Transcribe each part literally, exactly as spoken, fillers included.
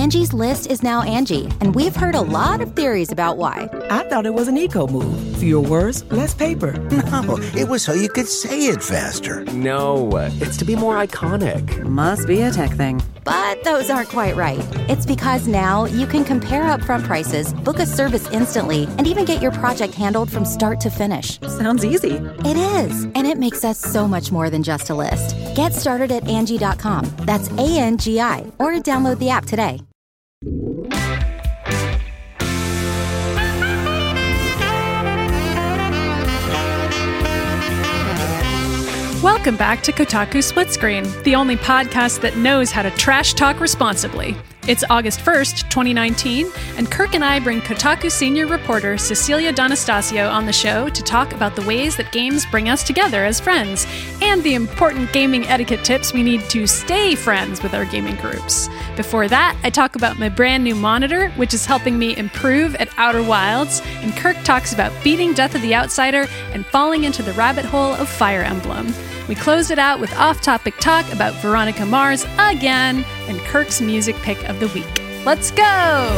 Angie's List is now Angie, and we've heard a lot of theories about why. I thought it was an eco move. Fewer words, less paper. No, it was so you could say it faster. No, it's to be more iconic. Must be a tech thing. But those aren't quite right. It's because now you can compare upfront prices, book a service instantly, and even get your project handled from start to finish. Sounds easy. It is, and it makes us so much more than just a list. Get started at Angie dot com. That's A N G I, or download the app today. Welcome back to Kotaku Split Screen, the only podcast that knows how to trash talk responsibly. It's August first, twenty nineteen, and Kirk and I bring Kotaku senior reporter Cecilia D'Anastasio on the show to talk about the ways that games bring us together as friends, and the important gaming etiquette tips we need to stay friends with our gaming groups. Before that, I talk about my brand new monitor, which is helping me improve at Outer Wilds, and Kirk talks about beating Death of the Outsider and falling into the rabbit hole of Fire Emblem. We closed it out with off-topic talk about Veronica Mars again, and Kirk's music pick of the week. Let's go!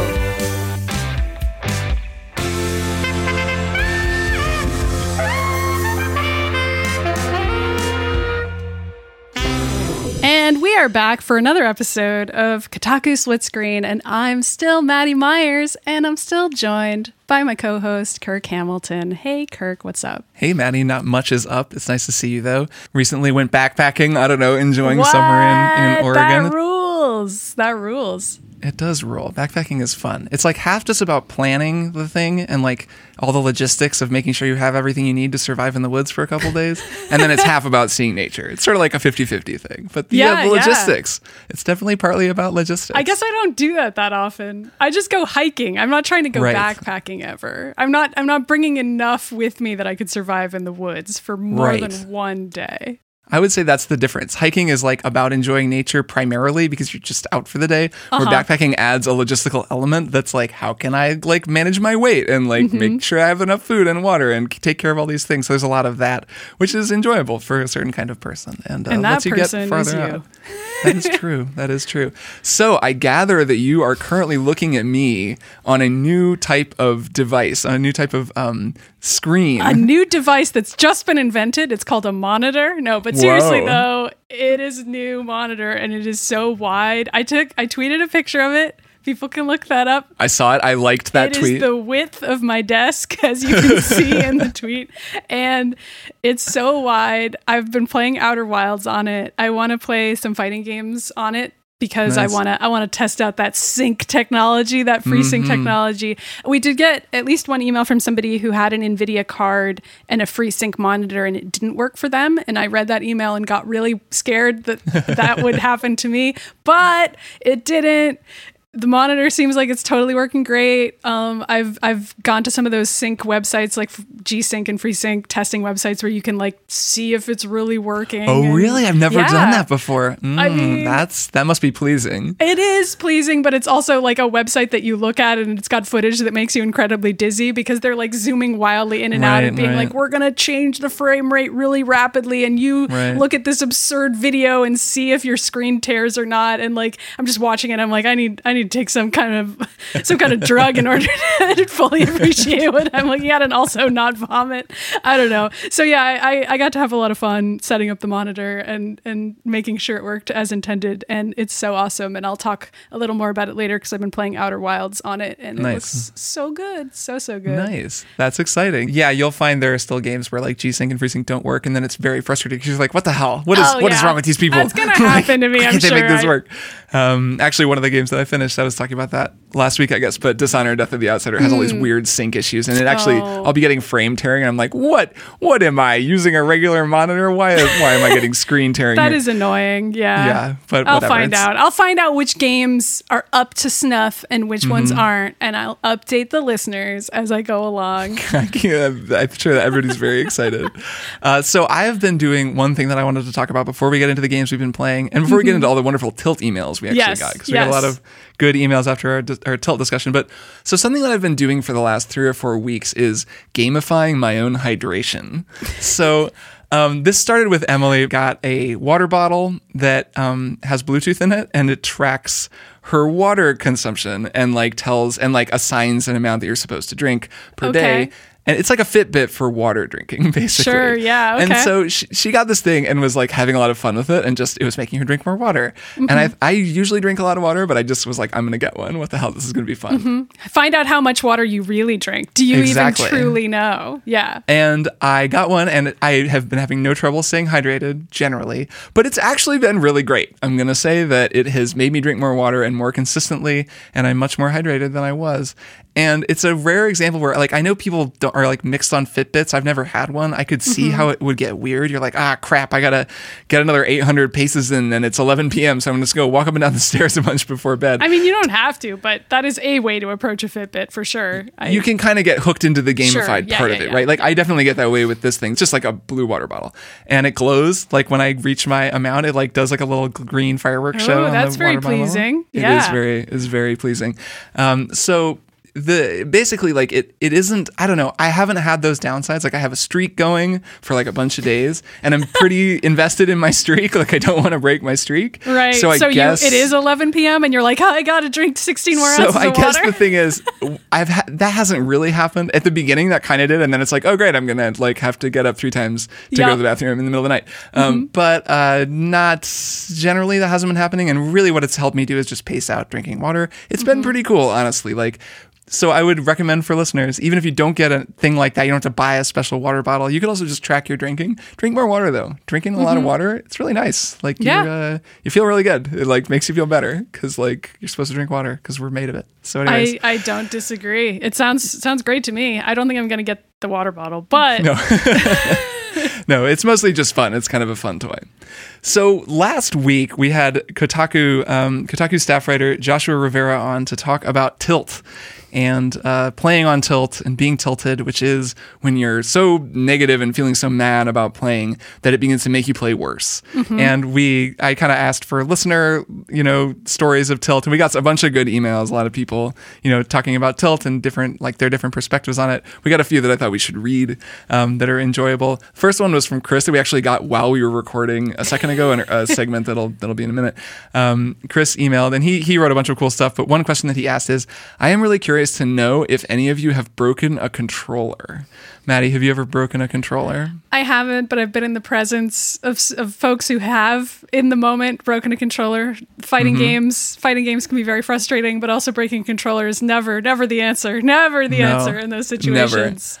And we are back for another episode of Kotaku Split Screen, and I'm still Maddie Myers, and I'm still joined by my co-host, Kirk Hamilton. Hey, Kirk, what's up? Hey, Maddie, not much is up. It's nice to see you, though. Recently went backpacking, I don't know, enjoying what? summer in, in Oregon. That rules. That rules. It does rule. Backpacking is fun. It's like half just about planning the thing and like all the logistics of making sure you have everything you need to survive in the woods for a couple days. And then it's half about seeing nature. It's sort of like a fifty-fifty thing. But yeah, yeah the logistics. Yeah. It's definitely partly about logistics. I guess I don't do that that often. I just go hiking. I'm not trying to go right. backpacking ever. I'm not I'm not bringing enough with me that I could survive in the woods for more right. than one day. I would say that's the difference. Hiking is like about enjoying nature primarily because you're just out for the day. Uh-huh. Where backpacking adds a logistical element that's like, how can I like manage my weight and like mm-hmm. make sure I have enough food and water and take care of all these things. So there's a lot of that, which is enjoyable for a certain kind of person. And, uh, and that lets you person get farther is you. Out. That is true. That is true. So I gather that you are currently looking at me on a new type of device, on a new type of um, screen. A new device that's just been invented. It's called a monitor. No, but seriously Whoa. though, it is a new monitor and it is so wide. I took, I tweeted a picture of it. People can look that up. I saw it. I liked that it tweet. It is the width of my desk, as you can see in the tweet. And it's so wide. I've been playing Outer Wilds on it. I want to play some fighting games on it because nice. I want to I want to test out that sync technology, that FreeSync mm-hmm. technology. We did get at least one email from somebody who had an NVIDIA card and a FreeSync monitor and it didn't work for them. And I read that email and got really scared that that would happen to me. But it didn't. The monitor seems like it's totally working great. Um, I've I've gone to some of those sync websites like G-Sync and FreeSync testing websites where you can like see if it's really working. Oh, and, really? I've never yeah. done that before. Mm, I mean, that's that must be pleasing. It is pleasing, but it's also like a website that you look at and it's got footage that makes you incredibly dizzy because they're like zooming wildly in and right, out and being right. like, we're gonna change the frame rate really rapidly, and you right. look at this absurd video and see if your screen tears or not. And like, I'm just watching it. I'm like, I need I need to take some kind of some kind of drug in order to fully appreciate what I'm looking at and also not vomit. I don't know. So yeah, I, I got to have a lot of fun setting up the monitor and, and making sure it worked as intended. And it's so awesome. And I'll talk a little more about it later because I've been playing Outer Wilds on it and nice. It looks so good. So, so good. Nice. That's exciting. Yeah, you'll find there are still games where like G-Sync and FreeSync don't work and then it's very frustrating because you're like, what the hell? What is oh, what yeah. is wrong with these people? That's going to happen like, to me, why I'm can't sure. they make this I, work? Um, actually, one of the games that I finished, I was talking about that last week, I guess, but Dishonored Death of the Outsider has mm. all these weird sync issues, and it actually, oh. I'll be getting frame tearing, and I'm like, what? What am I using a regular monitor? Why? Why am I getting screen tearing? That here? is annoying. Yeah. Yeah, but I'll whatever. find it's, out. I'll find out which games are up to snuff and which mm-hmm. ones aren't, and I'll update the listeners as I go along. I'm sure that everybody's very excited. Uh, so I have been doing one thing that I wanted to talk about before we get into the games we've been playing, and before we get into all the wonderful Tilt emails we actually yes, got, because we yes. got a lot of good emails after our, our Tilt discussion. But so something that I've been doing for the last three or four weeks is gamifying my own hydration. So um, this started with Emily got a water bottle that um, has Bluetooth in it, and it tracks her water consumption and like tells and like assigns an amount that you're supposed to drink per Okay. day. And it's like a Fitbit for water drinking, basically. Sure, yeah, okay. And so she, she got this thing and was like having a lot of fun with it, and just it was making her drink more water. Mm-hmm. And I I usually drink a lot of water, but I just was like, I'm gonna get one. What the hell? This is gonna be fun. Mm-hmm. Find out how much water you really drink. Do you Exactly. even truly know? Yeah. And I got one, and I have been having no trouble staying hydrated generally, but it's actually been really great. I'm gonna say that it has made me drink more water and more consistently, and I'm much more hydrated than I was. And it's a rare example where, like, I know people don't, are like mixed on Fitbits. I've never had one. I could see Mm-hmm. how it would get weird. You're like, ah, crap, I gotta get another eight hundred paces in, and it's eleven p.m., so I'm just gonna go walk up and down the stairs a bunch before bed. I mean, you don't have to, but that is a way to approach a Fitbit for sure. I, You can kind of get hooked into the gamified Sure, yeah, part yeah, of it, yeah. right? Like, I definitely get that way with this thing. It's just like a blue water bottle, and it glows. Like when I reach my amount, it like does like a little green fireworks Oh, show. on that's the very water bottle. pleasing. It Yeah. is very is very pleasing. Um, so. The basically like it it isn't I don't know I haven't had those downsides. Like I have a streak going for like a bunch of days, and I'm pretty invested in my streak. Like I don't want to break my streak, Right. So I so guess you, it is eleven p.m. and you're like, oh, I got to drink sixteen more so ounces I of guess water. the thing is, I've ha- that hasn't really happened at the beginning. That kind of did, and then it's like, oh great, I'm gonna like have to get up three times to Yeah. go to the bathroom in the middle of the night. Um, Mm-hmm. But uh, not generally. That hasn't been happening, and really, what it's helped me do is just pace out drinking water. It's Mm-hmm. been pretty cool, honestly. Like. So I would recommend for listeners, even if you don't get a thing like that, you don't have to buy a special water bottle. You could also just track your drinking. Drink more water though. Drinking a lot of water, it's really nice. Like Yeah. you, uh, you feel really good. It like makes you feel better because like you're supposed to drink water because we're made of it. So anyways, I, I don't disagree. It sounds sounds great to me. I don't think I'm going to get the water bottle, but no. No, it's mostly just fun. It's kind of a fun toy. So last week we had Kotaku um, Kotaku staff writer Joshua Rivera on to talk about Tilt and uh, playing on Tilt and being tilted, which is when you're so negative and feeling so mad about playing that it begins to make you play worse. Mm-hmm. And we, I kind of asked for listener, you know, stories of Tilt, and we got a bunch of good emails. A lot of people, you know, talking about Tilt and different, like their different perspectives on it. We got a few that I thought we should read um, that are enjoyable. First one was from Chris that we actually got while we were recording a second ago, in a segment that'll that'll be in a minute. Um, Chris emailed, and he he wrote a bunch of cool stuff. But one question that he asked is, I am really curious to know if any of you have broken a controller. Maddie, have you ever broken a controller? I haven't, but I've been in the presence of, of folks who have, in the moment, broken a controller. Fighting Mm-hmm. games, fighting games can be very frustrating, but also breaking a controller is never, never the answer. Never the No, answer in those situations.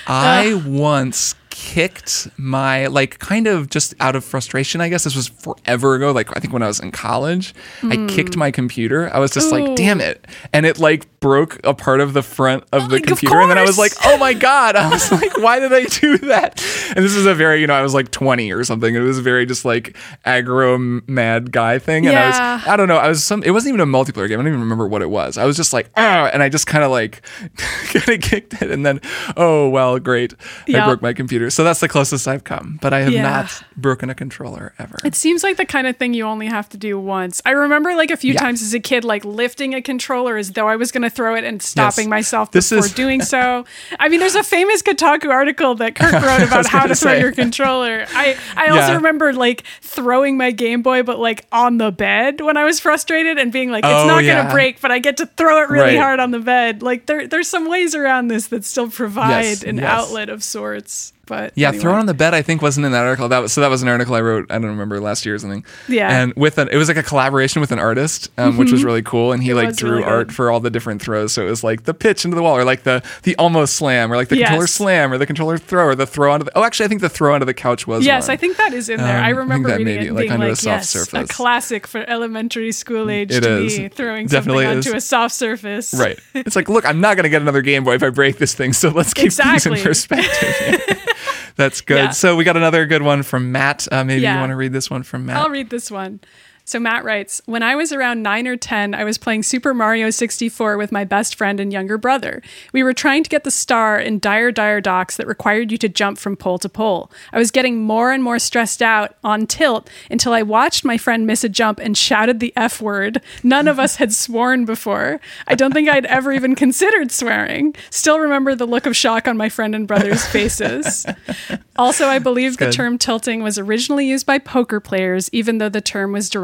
I once kicked my, like, kind of just out of frustration, I guess. This was forever ago. Like, I think when I was in college, I kicked my computer. I was just Ooh. like, damn it. And it, like, broke a part of the front of the Like, of computer. And then I was like, course. oh my God. I was like, why did I do that? And this is a very, you know, I was like twenty or something. It was a very just like aggro mad guy thing. And I Yeah. was, I don't know. I was some, it wasn't even a multiplayer game. I don't even remember what it was. I was just like, ah, and I just kind of like kind of kicked it. And then, oh, well, great. I Yep. broke my computer. So that's the closest I've come. But I have Yeah. not broken a controller ever. It seems like the kind of thing you only have to do once. I remember like a few Yeah. times as a kid, like lifting a controller as though I was going to throw it and stopping Yes. myself This before is- doing so. I mean, there's a famous Kotaku article that Kirk wrote about was how gonna to throw say. your controller. I, I also Yeah. remember like throwing my Game Boy, but like on the bed when I was frustrated and being like, it's Oh, not going yeah. to break, but I get to throw it really Right. hard on the bed. Like there, there's some ways around this that still provide Yes, an yes. outlet of sorts. But Yeah, anyway. thrown on the bed, I think, wasn't in that article. That was so that was an article I wrote, I don't remember, last year or something. Yeah. And with an it was like a collaboration with an artist, um, which was really cool. And he like was drew really art good. for all the different throws. So it was like the pitch into the wall, or like the the almost slam, or like the Yes. controller slam, or the controller throw, or the throw onto the oh actually I think the throw onto the couch was Yes, one. I think that is in there. Um, I I think remember that reading may be, it and like, being under a like, soft yes, surface. a classic for elementary school age It to is. be throwing Definitely something is. onto a soft surface. Right. It's like, look, I'm not gonna get another Game Boy if I break this thing, so let's keep Exactly. things in perspective. That's good. Yeah. So we got another good one from Matt. Uh, maybe Yeah. you want to read this one from Matt. I'll read this one. So Matt writes, when I was around nine or ten, I was playing Super Mario sixty-four with my best friend and younger brother. We were trying to get the star in Dire Dire Docks that required you to jump from pole to pole. I was getting more and more stressed out on Tilt until I watched my friend miss a jump and shouted the F word. None of us had sworn before. I don't think I'd ever even considered swearing. Still remember the look of shock on my friend and brother's faces. Also, I believe the good. term tilting was originally used by poker players, even though the term was derived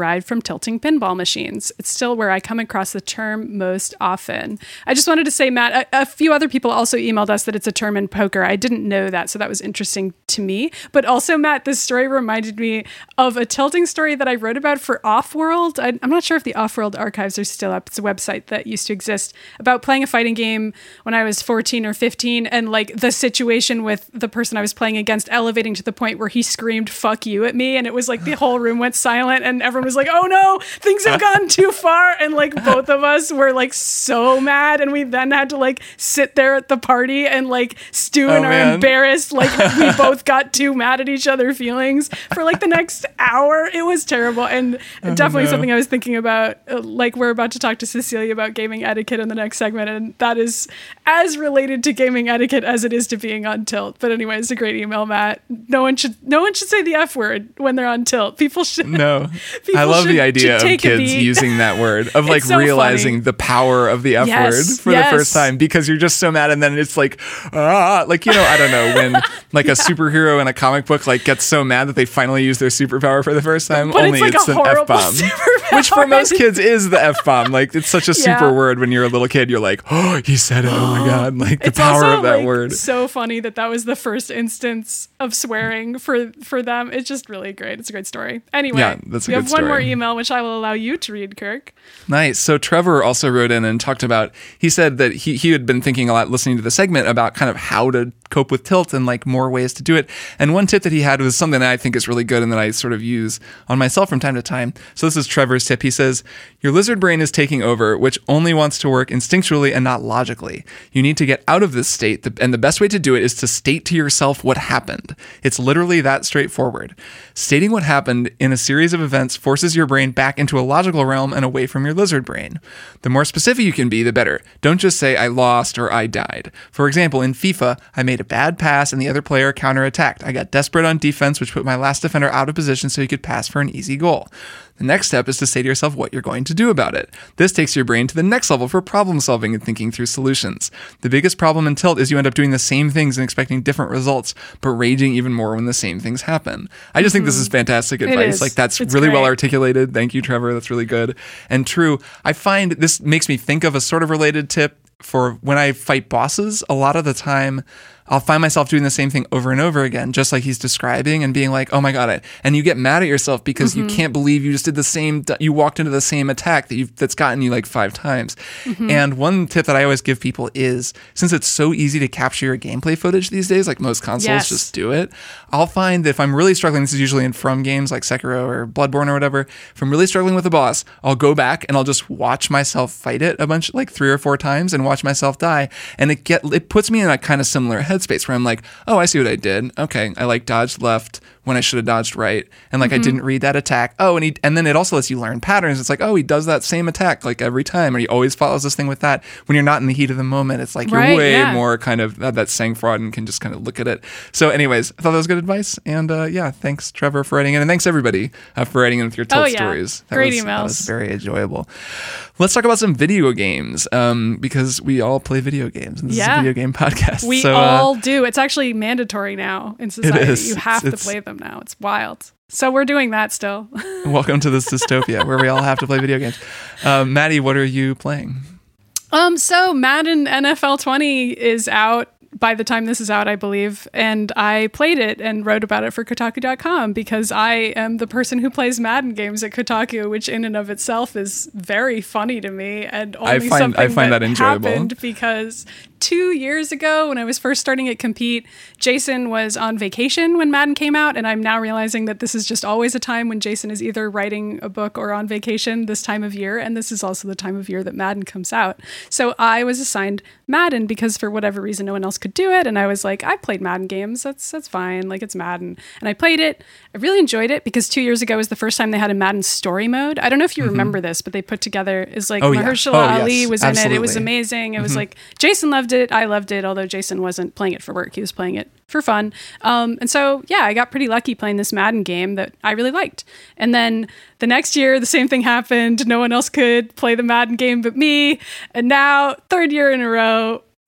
derived from tilting pinball machines. It's still where I come across the term most often. I just wanted to say, Matt, a, a few other people also emailed us that it's a term in poker. I didn't know that, so that was interesting to me. But also, Matt, this story reminded me of a tilting story that I wrote about for Offworld. I, I'm not sure if the Offworld archives are still up. It's a website that used to exist about playing a fighting game when I was fourteen or fifteen, and like the situation with the person I was playing against elevating to the point where he screamed "fuck you" at me, and it was like the whole room went silent and everyone was like, oh no, things have gone too far, and like both of us were like so mad, and we then had to like sit there at the party and like Stu and oh, are man. embarrassed, like we both got too mad at each other feelings for like the next hour. It was terrible, and oh, definitely no. something I was thinking about, uh, like we're about to talk to Cecilia about gaming etiquette in the next segment, and that is as related to gaming etiquette as it is to being on tilt. But anyway, it's a great email, Matt. No one should no one should say the F word when they're on tilt. People should no people I love should, the idea of kids using that word, of like so realizing funny. the power of the F yes, word for yes. the first time, because you're just so mad, and then it's like ah like, you know, I don't know, when like a superhero in a comic book like gets so mad that they finally use their superpower for the first time. But only it's, like it's a an horrible F-bomb, superpower. which for most kids is the F-bomb. Like, it's such a super Yeah. word. When you're a little kid, you're like, oh, he said it, oh my god, like the It's power also, of that like, word. so funny that that was the first instance of swearing for for them. It's just really great. It's a great story. Anyway, Yeah, that's a we good have one more story. email, which I will allow you to read, Kirk. Nice. So Trevor also wrote in and talked about, he said that he, he had been thinking a lot listening to the segment about kind of how to cope with tilt and like more ways to do it. And one tip that he had was something that I think is really good and that I sort of use on myself from time to time. So this is Trevor's tip. He says, your lizard brain is taking over, which only wants to work instinctually and not logically. You need to get out of this state, and the best way to do it is to state to yourself what happened. It's literally that straightforward. Stating what happened in a series of events forces your brain back into a logical realm and away from your lizard brain. The more specific you can be, the better. Don't just say, I lost or I died. For example, in FIFA, I made a bad pass and the other player counterattacked. I got desperate on defense, which put my last defender out of position so he could pass for an easy goal. The next step is to say to yourself what you're going to do about it. This takes your brain to the next level for problem solving and thinking through solutions. The biggest problem in tilt is you end up doing the same things and expecting different results, but raging even more when the same things happen. I just mm-hmm. think this is fantastic advice. Is. Like, that's it's really great. well articulated. Thank you, Trevor. That's really good and true. I find this makes me think of a sort of related tip for when I fight bosses. A lot of the time, I'll find myself doing the same thing over and over again, just like he's describing, and being like, oh my God, and you get mad at yourself because mm-hmm. you can't believe you just did the same, you walked into the same attack that you've, that's gotten you like five times. Mm-hmm. And one tip that I always give people is, since it's so easy to capture your gameplay footage these days, like most consoles yes. just do it, I'll find that if I'm really struggling, this is usually in From games like Sekiro or Bloodborne or whatever, if I'm really struggling with a boss, I'll go back and I'll just watch myself fight it a bunch, like three or four times, and watch myself die. And it get it puts me in a kind of similar headspace where I'm like, oh, I see what I did. Okay, I like dodged left when I should have dodged right, and like mm-hmm. I didn't read that attack. Oh, and he and then it also lets you learn patterns. It's like, oh, he does that same attack like every time, or he always follows this thing with that. When you're not in the heat of the moment, it's like you're right, way yeah. more kind of uh, that sang-froid and can just kind of look at it. So, anyways, I thought that was good advice, and uh, yeah, thanks Trevor for writing in, and thanks everybody uh, for writing in with your tilt oh, yeah. stories. That Great was, emails. That was very enjoyable. Let's talk about some video games, um, because we all play video games, and this yeah. is a video game podcast. We so, all uh, do. It's actually mandatory now in society. It is. You have it's, to play them now. It's wild. So we're doing that still. Welcome to this dystopia where we all have to play video games. Uh, Maddie, what are you playing? Um, so Madden N F L twenty is out by the time this is out, I believe. And I played it and wrote about it for Kotaku dot com because I am the person who plays Madden games at Kotaku, which in and of itself is very funny to me. And only I find, something I find that, that enjoyable. happened because two years ago when I was first starting at Compete, Jason was on vacation when Madden came out. And I'm now realizing that this is just always a time when Jason is either writing a book or on vacation this time of year. And this is also the time of year that Madden comes out. So I was assigned Madden because for whatever reason, no one else could do it. And I was like, I played Madden games. That's that's fine. Like, it's Madden. And I played it. I really enjoyed it because two years ago was the first time they had a Madden story mode. I don't know if you mm-hmm. remember this, but they put together is like oh, Mahershala yeah. oh, Ali yes. was Absolutely. in it. It was amazing. It mm-hmm. was like Jason loved it. I loved it, although Jason wasn't playing it for work. He was playing it for fun. Um, and so, yeah, I got pretty lucky playing this Madden game that I really liked. And then the next year, the same thing happened. No one else could play the Madden game but me. And now, third year in a row,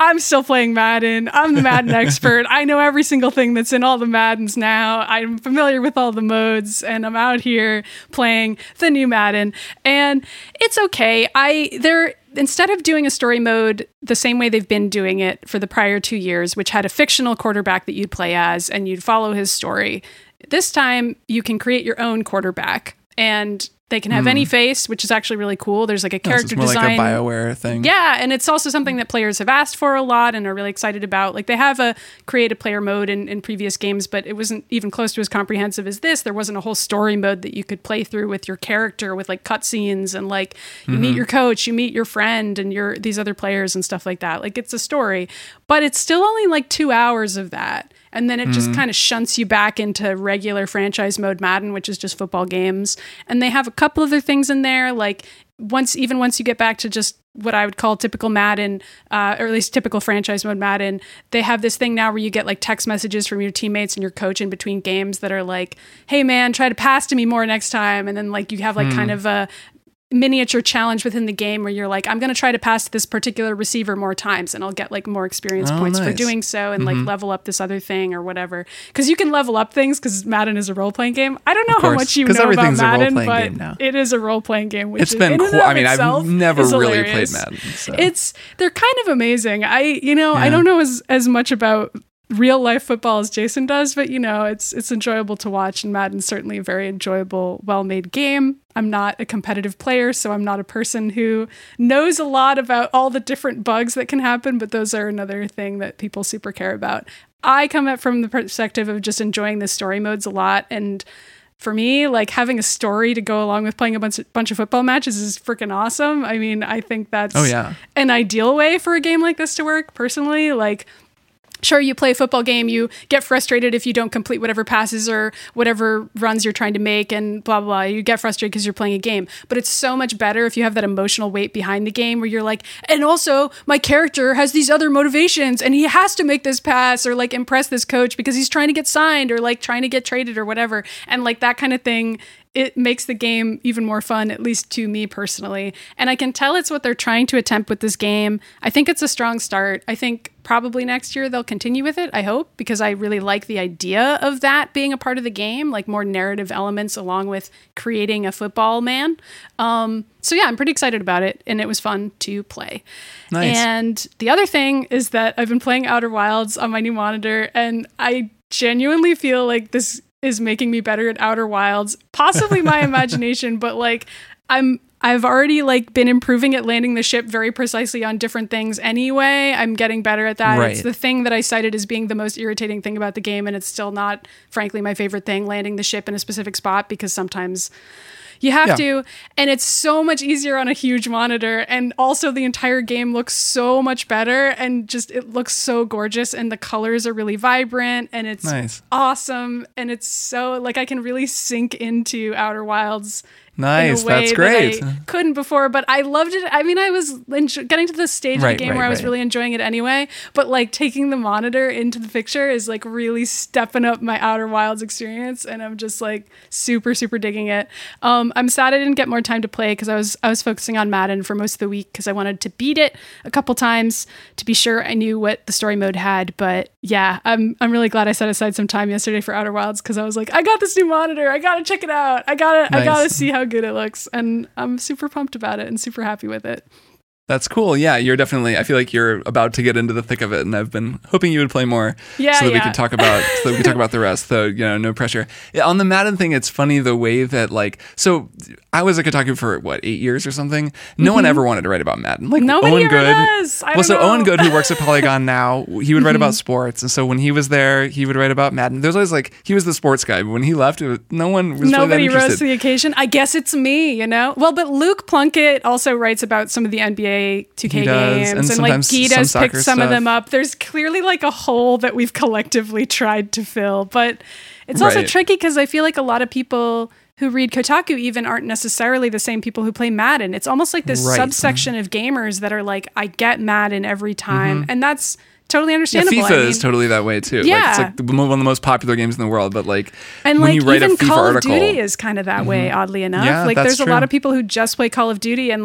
I'm still playing Madden. I'm the Madden expert. I know every single thing that's in all the Maddens now. I'm familiar with all the modes, and I'm out here playing the new Madden. And it's okay. I they're instead of doing a story mode the same way they've been doing it for the prior two years, which had a fictional quarterback that you'd play as and you'd follow his story, this time you can create your own quarterback. And they can have mm. any face, which is actually really cool. There's like a character no, so it's more design. like a BioWare thing. Yeah, and it's also something that players have asked for a lot and are really excited about. Like they have a create a player mode in, in previous games, but it wasn't even close to as comprehensive as this. There wasn't a whole story mode that you could play through with your character with like cutscenes and like you mm-hmm. meet your coach, you meet your friend and your these other players and stuff like that. Like it's a story, but it's still only like two hours of that. And then it mm-hmm. just kind of shunts you back into regular franchise mode Madden, which is just football games. And they have a couple other things in there, like once, even once you get back to just what I would call typical Madden, uh, or at least typical franchise mode Madden, they have this thing now where you get like text messages from your teammates and your coach in between games that are like, "Hey man, try to pass to me more next time." And then like you have like mm. kind of a miniature challenge within the game where you're like, I'm going to try to pass to this particular receiver more times and I'll get like more experience oh, points nice. for doing so and mm-hmm. like level up this other thing or whatever. Because you can level up things because Madden is a role-playing game. I don't know how much you know about Madden, but it is a role-playing game. Which it's been cool. I mean, I've never really played Madden. So. It's they're kind of amazing. I you know yeah. I don't know as as much about real life football as Jason does, but you know, it's it's enjoyable to watch, and Madden's certainly a very enjoyable, well-made game. I'm not a competitive player, so I'm not a person who knows a lot about all the different bugs that can happen, but those are another thing that people super care about. I come at from the perspective of just enjoying the story modes a lot, and for me, like having a story to go along with playing a bunch of, bunch of football matches is freaking awesome. I mean, I think that's oh, yeah. an ideal way for a game like this to work, personally. Like, sure, you play a football game, you get frustrated if you don't complete whatever passes or whatever runs you're trying to make and blah, blah, blah. You get frustrated because you're playing a game. But it's so much better if you have that emotional weight behind the game where you're like, and also my character has these other motivations and he has to make this pass or like impress this coach because he's trying to get signed or like trying to get traded or whatever. And like that kind of thing, it makes the game even more fun, at least to me personally. And I can tell it's what they're trying to attempt with this game. I think it's a strong start. I think probably next year they'll continue with it, I hope, because I really like the idea of that being a part of the game, like more narrative elements along with creating a football man. Um, so yeah, I'm pretty excited about it, and it was fun to play. Nice. And the other thing is that I've been playing Outer Wilds on my new monitor, and I genuinely feel like this is making me better at Outer Wilds, possibly my imagination, but like I'm I've already like been improving at landing the ship very precisely on different things anyway. I'm getting better at that. Right. It's the thing that I cited as being the most irritating thing about the game, and it's still not, frankly, my favorite thing, landing the ship in a specific spot, because sometimes you have yeah. to, and it's so much easier on a huge monitor, and also the entire game looks so much better, and just it looks so gorgeous, and the colors are really vibrant, and it's nice. awesome, and it's so like I can really sink into Outer Wilds. Nice, in a way that's great. That I couldn't before, but I loved it. I mean, I was enjo- getting to the stage right, of the game right, where I was right. really enjoying it anyway, but like taking the monitor into the picture is like really stepping up my Outer Wilds experience, and I'm just like super, super digging it. Um, I'm sad I didn't get more time to play because I was I was focusing on Madden for most of the week because I wanted to beat it a couple times to be sure I knew what the story mode had. But yeah, I'm I'm really glad I set aside some time yesterday for Outer Wilds because I was like, I got this new monitor, I gotta check it out, I gotta nice. I gotta see how good it looks, and I'm super pumped about it and super happy with it. That's cool. Yeah, you're definitely, I feel like you're about to get into the thick of it, and I've been hoping you would play more yeah, so that yeah. we could talk about so that we could talk about the rest. So, you know, no pressure. Yeah, on the Madden thing, it's funny the way that like, so I was at Kotaku for what, eight years or something. No mm-hmm. one ever wanted to write about Madden. Like Nobody Owen ever Good. does. I well, so know. Owen Good, who works at Polygon now, he would write mm-hmm. about sports. And so when he was there, he would write about Madden. There's always like, he was the sports guy, but when he left, it was, no one was Nobody really that rose to the occasion. I guess it's me, you know? Well, but Luke Plunkett also writes about some of the N B A two K games. And, and like Gita's some picked some stuff. of them up. There's clearly like a hole that we've collectively tried to fill, but it's also right. tricky because I feel like a lot of people who read Kotaku even aren't necessarily the same people who play Madden. It's almost like this right. subsection of gamers that are like, I get Madden every time, mm-hmm. and that's totally understandable. Yeah, FIFA I mean, is totally that way too. Yeah. Like, it's like the, one of the most popular games in the world, but like and when like you write even a FIFA Call article, of Duty is kind of that mm-hmm. way, oddly enough. Yeah, like that's there's true. a lot of people who just play Call of Duty, and like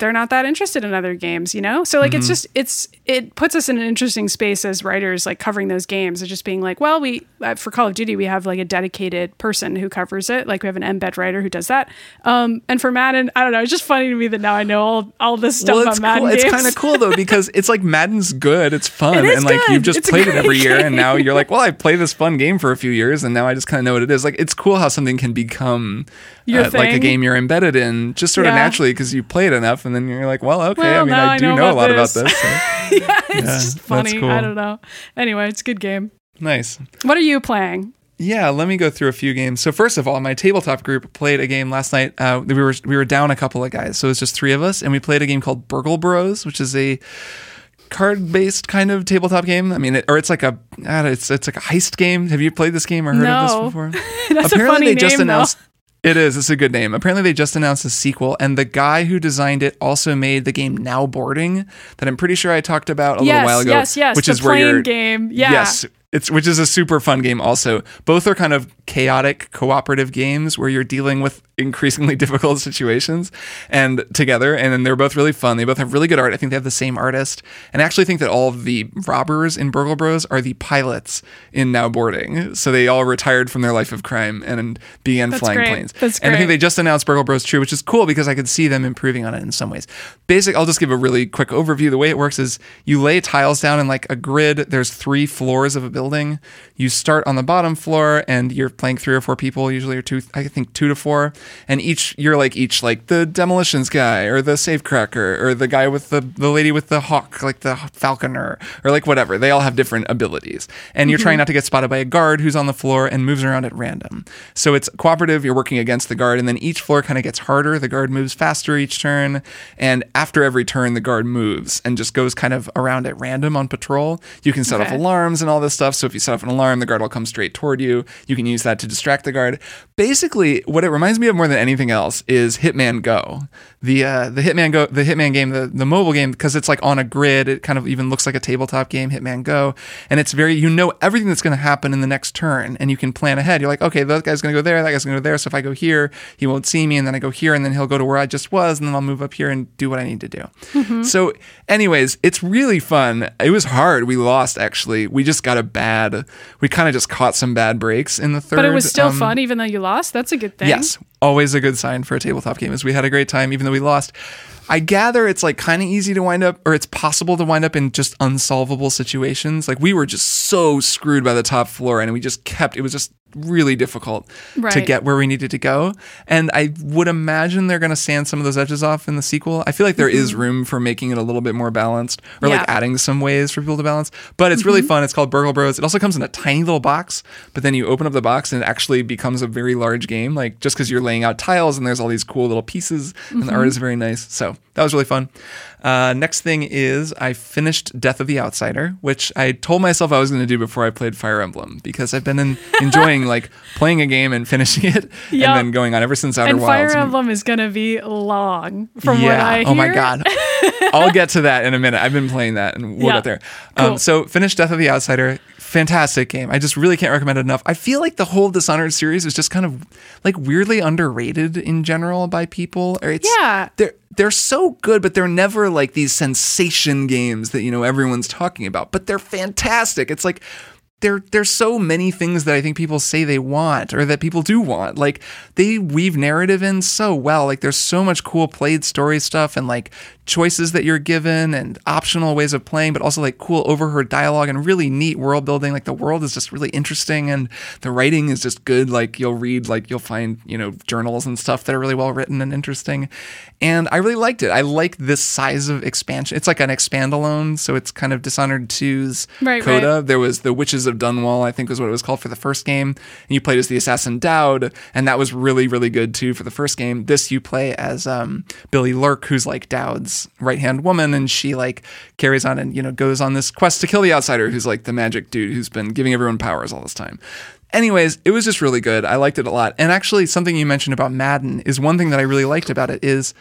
they're not that interested in other games, you know? So like, mm-hmm. it's just, it's, it puts us in an interesting space as writers, like covering those games, of just being like, well, we, uh, for Call of Duty, we have like a dedicated person who covers it. Like we have an embed writer who does that. Um, and for Madden, I don't know, it's just funny to me that now I know all, all this stuff well, about Madden cool. games. It's kind of cool though, because it's like Madden's good. It's fun. It is and like good. you've just it's played it every game. year. And now you're like, well, I played this fun game for a few years and now I just kind of know what it is. Like, it's cool how something can become Your uh, thing. like a game you're embedded in just sort of Yeah. naturally because you played enough and then you're like, well, okay, Well, I mean, now I I do know know, a about lot this. about this. So. yeah, it's Yeah, just that's funny. cool. I don't know. Anyway, it's a good game. Nice. What are you playing? Yeah, let me go through a few games. So first of all, my tabletop group played a game last night. Uh, we were we were down a couple of guys, so it was just three of us, and we played a game called Burgle Bros, which is a card-based kind of tabletop game. I mean, it, or it's like a uh, it's it's like a heist game. Have you played this game or heard No. of this before? That's Apparently a funny they just name, announced. though. It is. It's a good name. Apparently, they just announced a sequel, and the guy who designed it also made the game Now Boarding that I'm pretty sure I talked about a yes, little while ago. yes, yes. Which the is where plane you're game. Yeah. Yes, it's which is a super fun game. Also, both are kind of chaotic cooperative games where you're dealing with increasingly difficult situations and together, and then they're both really fun. They both have really good art. I think they have the same artist, and I actually think that all of the robbers in Burgle Bros are the pilots in Now Boarding. So they all retired from their life of crime and began That's flying great. planes. That's and I think great. they just announced Burgle Bros two, which is cool because I could see them improving on it in some ways. Basic, I'll just give a really quick overview. The way it works is you lay tiles down in like a grid. There's three floors of a building. You start on the bottom floor and you're playing three or four people, usually or two, I think two to four. And each, you're like each like the demolitions guy or the safecracker or the guy with the, the lady with the hawk, like the falconer or like whatever. They all have different abilities. And you're Mm-hmm. trying not to get spotted by a guard who's on the floor and moves around at random. So it's cooperative. You're working against the guard, and then each floor kind of gets harder. The guard moves faster each turn. And after every turn, the guard moves and just goes kind of around at random on patrol. You can set Okay. off alarms and all this stuff. So if you set off an alarm, the guard will come straight toward you. You can use that to distract the guard. Basically, what it reminds me of more than anything else is Hitman Go. The uh, the Hitman Go, the Hitman game, the, the mobile game, because it's like on a grid. It kind of even looks like a tabletop game, Hitman Go. And it's very, you know everything that's going to happen in the next turn, and you can plan ahead. You're like, okay, that guy's going to go there, that guy's going to go there. So if I go here, he won't see me, and then I go here, and then he'll go to where I just was, and then I'll move up here and do what I need to do. Mm-hmm. So anyways, it's really fun. It was hard. We lost, actually. We just got a bad, we kind of just caught some bad breaks in the third. But it was still um, fun, even though you lost. That's a good thing. Yes. Always a good sign for a tabletop game is we had a great time, even though we lost. I gather it's like kind of easy to wind up, or it's possible to wind up in just unsolvable situations. Like we were just so screwed by the top floor, and we just kept, it was just really difficult Right. to get where we needed to go. And I would imagine they're going to sand some of those edges off in the sequel. I feel like there mm-hmm. is room for making it a little bit more balanced, or Yeah. like adding some ways for people to balance. But it's mm-hmm. really fun. It's called Burgle Bros. It also comes in a tiny little box, but then you open up the box and it actually becomes a very large game, like just because you're laying out tiles and there's all these cool little pieces and mm-hmm. the art is very nice. So that was really fun. Uh, next thing is I finished Death of the Outsider, which I told myself I was going to do before I played Fire Emblem, because I've been in, enjoying like playing a game and finishing it Yep. and then going on ever since Outer And Wilds. Fire Emblem is going to be long, from yeah. what I hear. Oh my God. I'll get to that in a minute. I've been playing that and we'll Yeah. get there. Cool. Um, so finished Death of the Outsider. Fantastic game. I just really can't recommend it enough. I feel like the whole Dishonored series is just kind of like weirdly underrated in general by people. Or it's, Yeah. They're, they're so good, but they're never like these sensation games that, you know, everyone's talking about. But they're fantastic. It's like, There, there's so many things that I think people say they want, or that people do want. Like, they weave narrative in so well. Like, there's so much cool played story stuff and, like, choices that you're given and optional ways of playing, but also, like, cool overheard dialogue and really neat world building. Like, the world is just really interesting and the writing is just good. Like, you'll read, like, you'll find, you know, journals and stuff that are really well written and interesting. And I really liked it. I like this size of expansion. It's like an expand-alone, so it's kind of Dishonored two's Right, coda. right. There was the Witches of Dunwall, I think was what it was called for the first game. And you played as the assassin Dowd, and that was really, really good too for the first game. This you play as um, Billy Lurk, who's like Dowd's right-hand woman, and she like carries on and, you know, goes on this quest to kill the Outsider, who's like the magic dude who's been giving everyone powers all this time. Anyways, it was just really good. I liked it a lot. And actually, something you mentioned about Madden is one thing that I really liked about it is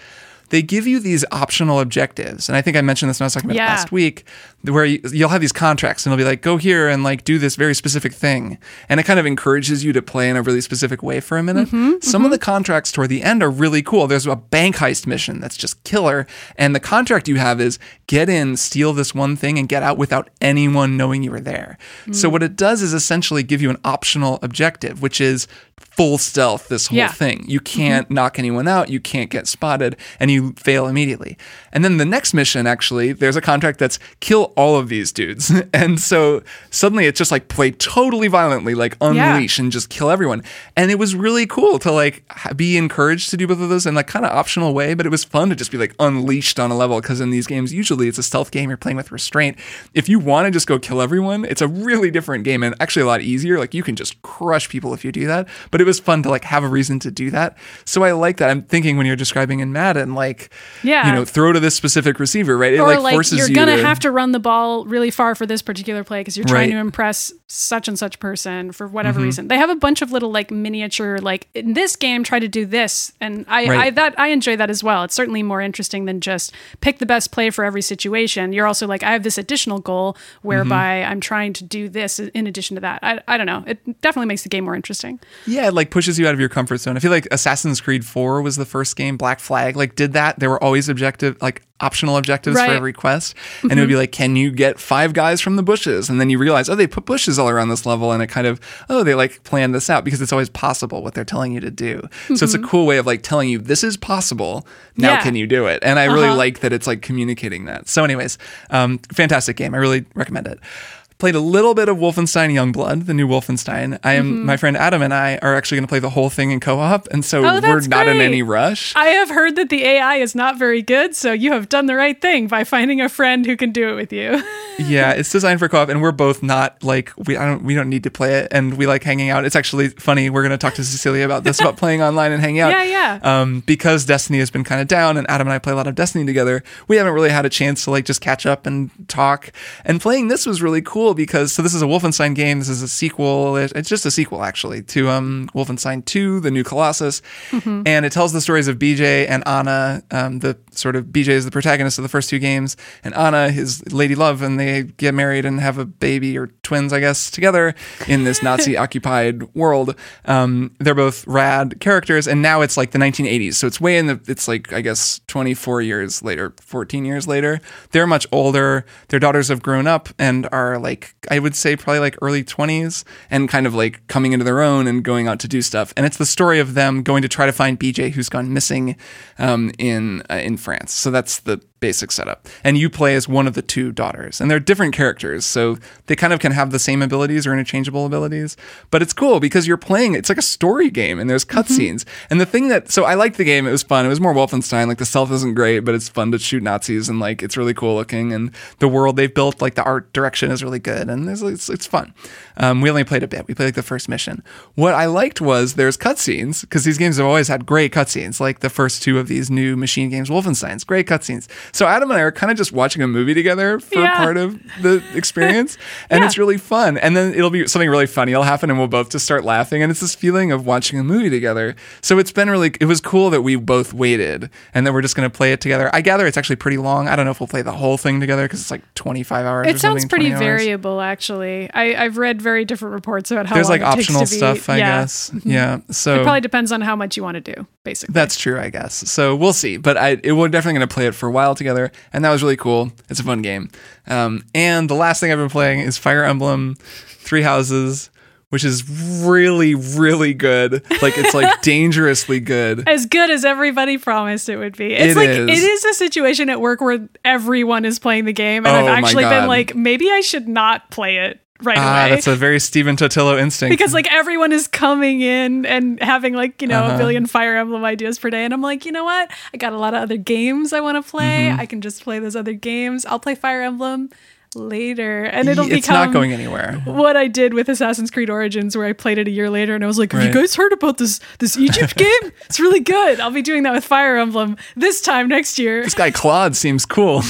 they give you these optional objectives. And I think I mentioned this when I was talking about Yeah. it last week, where you, you'll have these contracts and it'll be like, go here and like do this very specific thing. And it kind of encourages you to play in a really specific way for a minute. Mm-hmm, Some mm-hmm. of the contracts toward the end are really cool. There's a bank heist mission that's just killer. And the contract you have is get in, steal this one thing, and get out without anyone knowing you were there. Mm. So what it does is essentially give you an optional objective, which is full stealth, this whole Yeah. thing. You can't mm-hmm. knock anyone out, you can't get spotted, and you fail immediately. And then the next mission, actually, there's a contract that's kill all of these dudes. And so suddenly it's just like play totally violently, like unleash Yeah. and just kill everyone. And it was really cool to like ha- be encouraged to do both of those in like kind of optional way, but it was fun to just be like unleashed on a level, because in these games, usually it's a stealth game, you're playing with restraint. If you want to just go kill everyone, it's a really different game and actually a lot easier. Like you can just crush people if you do that. But it was fun to like have a reason to do that. So I like that. I'm thinking when you're describing in Madden, like, Yeah. you know, throw to this specific receiver, right? It or like, like forces you're you gonna to have to run the ball really far for this particular play because you're trying Right. to impress such and such person for whatever Mm-hmm. reason. They have a bunch of little like miniature, like in this game, try to do this, and I, Right. I that I enjoy that as well. It's certainly more interesting than just pick the best play for every situation. You're also like, I have this additional goal whereby Mm-hmm. I'm trying to do this in addition to that. I I don't know. It definitely makes the game more interesting. Yeah, it like pushes you out of your comfort zone. I feel like Assassin's Creed four was the first game, Black Flag, like did that. There were always objective, like optional objectives Right. for every quest. And it would be like, can you get five guys from the bushes? And then you realize, oh, they put bushes all around this level. And it kind of, oh, they like planned this out because it's always possible what they're telling you to do. So it's a cool way of like telling you, this is possible. Now Yeah. can you do it? And I really Uh-huh. like that it's like communicating that. So anyways, um, fantastic game. I really recommend it. Played a little bit of Wolfenstein Youngblood, the new Wolfenstein. I am Mm-hmm. my friend Adam and I are actually going to play the whole thing in co-op, and so Oh, we're that's not in great. any rush. I have heard that the A I is not very good, so you have done the right thing by finding a friend who can do it with you. Yeah, it's designed for co-op, and we're both not like we I don't we don't need to play it, and we like hanging out. It's actually funny. We're going to talk to Cecilia about this about playing online and hanging out. Yeah, yeah. Um, because Destiny has been kind of down, and Adam and I play a lot of Destiny together. We haven't really had a chance to like just catch up and talk. And playing this was really cool because so this is a Wolfenstein game. This is a sequel. It's just a sequel actually to um, Wolfenstein two, the New Colossus, Mm-hmm. and it tells the stories of B J and Anna. Um, the sort of B J is the protagonist of the first two games, and Anna his lady love, and they get married and have a baby or twins, I guess, together in this Nazi occupied world. Um, they're both rad characters, and now it's like the nineteen eighties, so it's way in the. It's like I guess twenty-four years later, fourteen years later. They're much older. Their daughters have grown up and are like I would say probably like early twenties and kind of like coming into their own and going out to do stuff. And it's the story of them going to try to find B J who's gone missing um, in uh, in France. So that's the basic setup. And you play as one of the two daughters. And they're different characters, so they kind of can have the same abilities or interchangeable abilities. But it's cool because you're playing, it's like a story game and there's cutscenes. Mm-hmm. And the thing that, so I liked the game, it was fun. It was more Wolfenstein, like the stealth isn't great, but it's fun to shoot Nazis and like it's really cool looking. And the world they've built, like the art direction is really good. And there's, it's, it's fun. Um, we only played a bit. We played like the first mission. What I liked was there's cutscenes because these games have always had great cutscenes, like the first two of these new machine games, Wolfenstein's great cutscenes. So Adam and I are kind of just watching a movie together for Yeah. part of the experience, and Yeah. it's really fun. And then it'll be something really funny will happen, and we'll both just start laughing. And it's this feeling of watching a movie together. So it's been really, it was cool that we both waited, and then we're just going to play it together. I gather it's actually pretty long. I don't know if we'll play the whole thing together because it's like twenty-five hours. It or sounds something, pretty twenty hours. variable, actually. I, I've read very different reports about how There's long like it takes optional to be- stuff, I yeah. guess. Yeah. So It probably depends on how much you want to do, basically. that's true, I guess. So we'll see. But I, it, we're definitely going to play it for a while together, and that was really cool. It's a fun game. Um, and the last thing I've been playing is Fire Emblem Three Houses, which is really, really good. Like it's like dangerously good. As good as everybody promised it would be. It's It like is. it is a situation at work where everyone is playing the game, and Oh I've my actually God. been like, maybe I should not play it right Ah, away. that's a very Stephen Totillo instinct. Because like everyone is coming in and having like, you know, Uh-huh. a billion Fire Emblem ideas per day. And I'm like, you know what? I got a lot of other games I want to play. Mm-hmm. I can just play those other games. I'll play Fire Emblem later. And it'll it's become not going anywhere. what I did with Assassin's Creed Origins, where I played it a year later and I was like, have you Right. guys heard about this this Egypt game? It's really good. I'll be doing that with Fire Emblem this time next year. This guy Claude seems cool.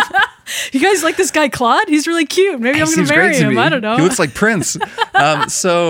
You guys like this guy Claude? He's really cute. Maybe He I'm going seems to marry great to him. me. I don't know. He looks like Prince. um, so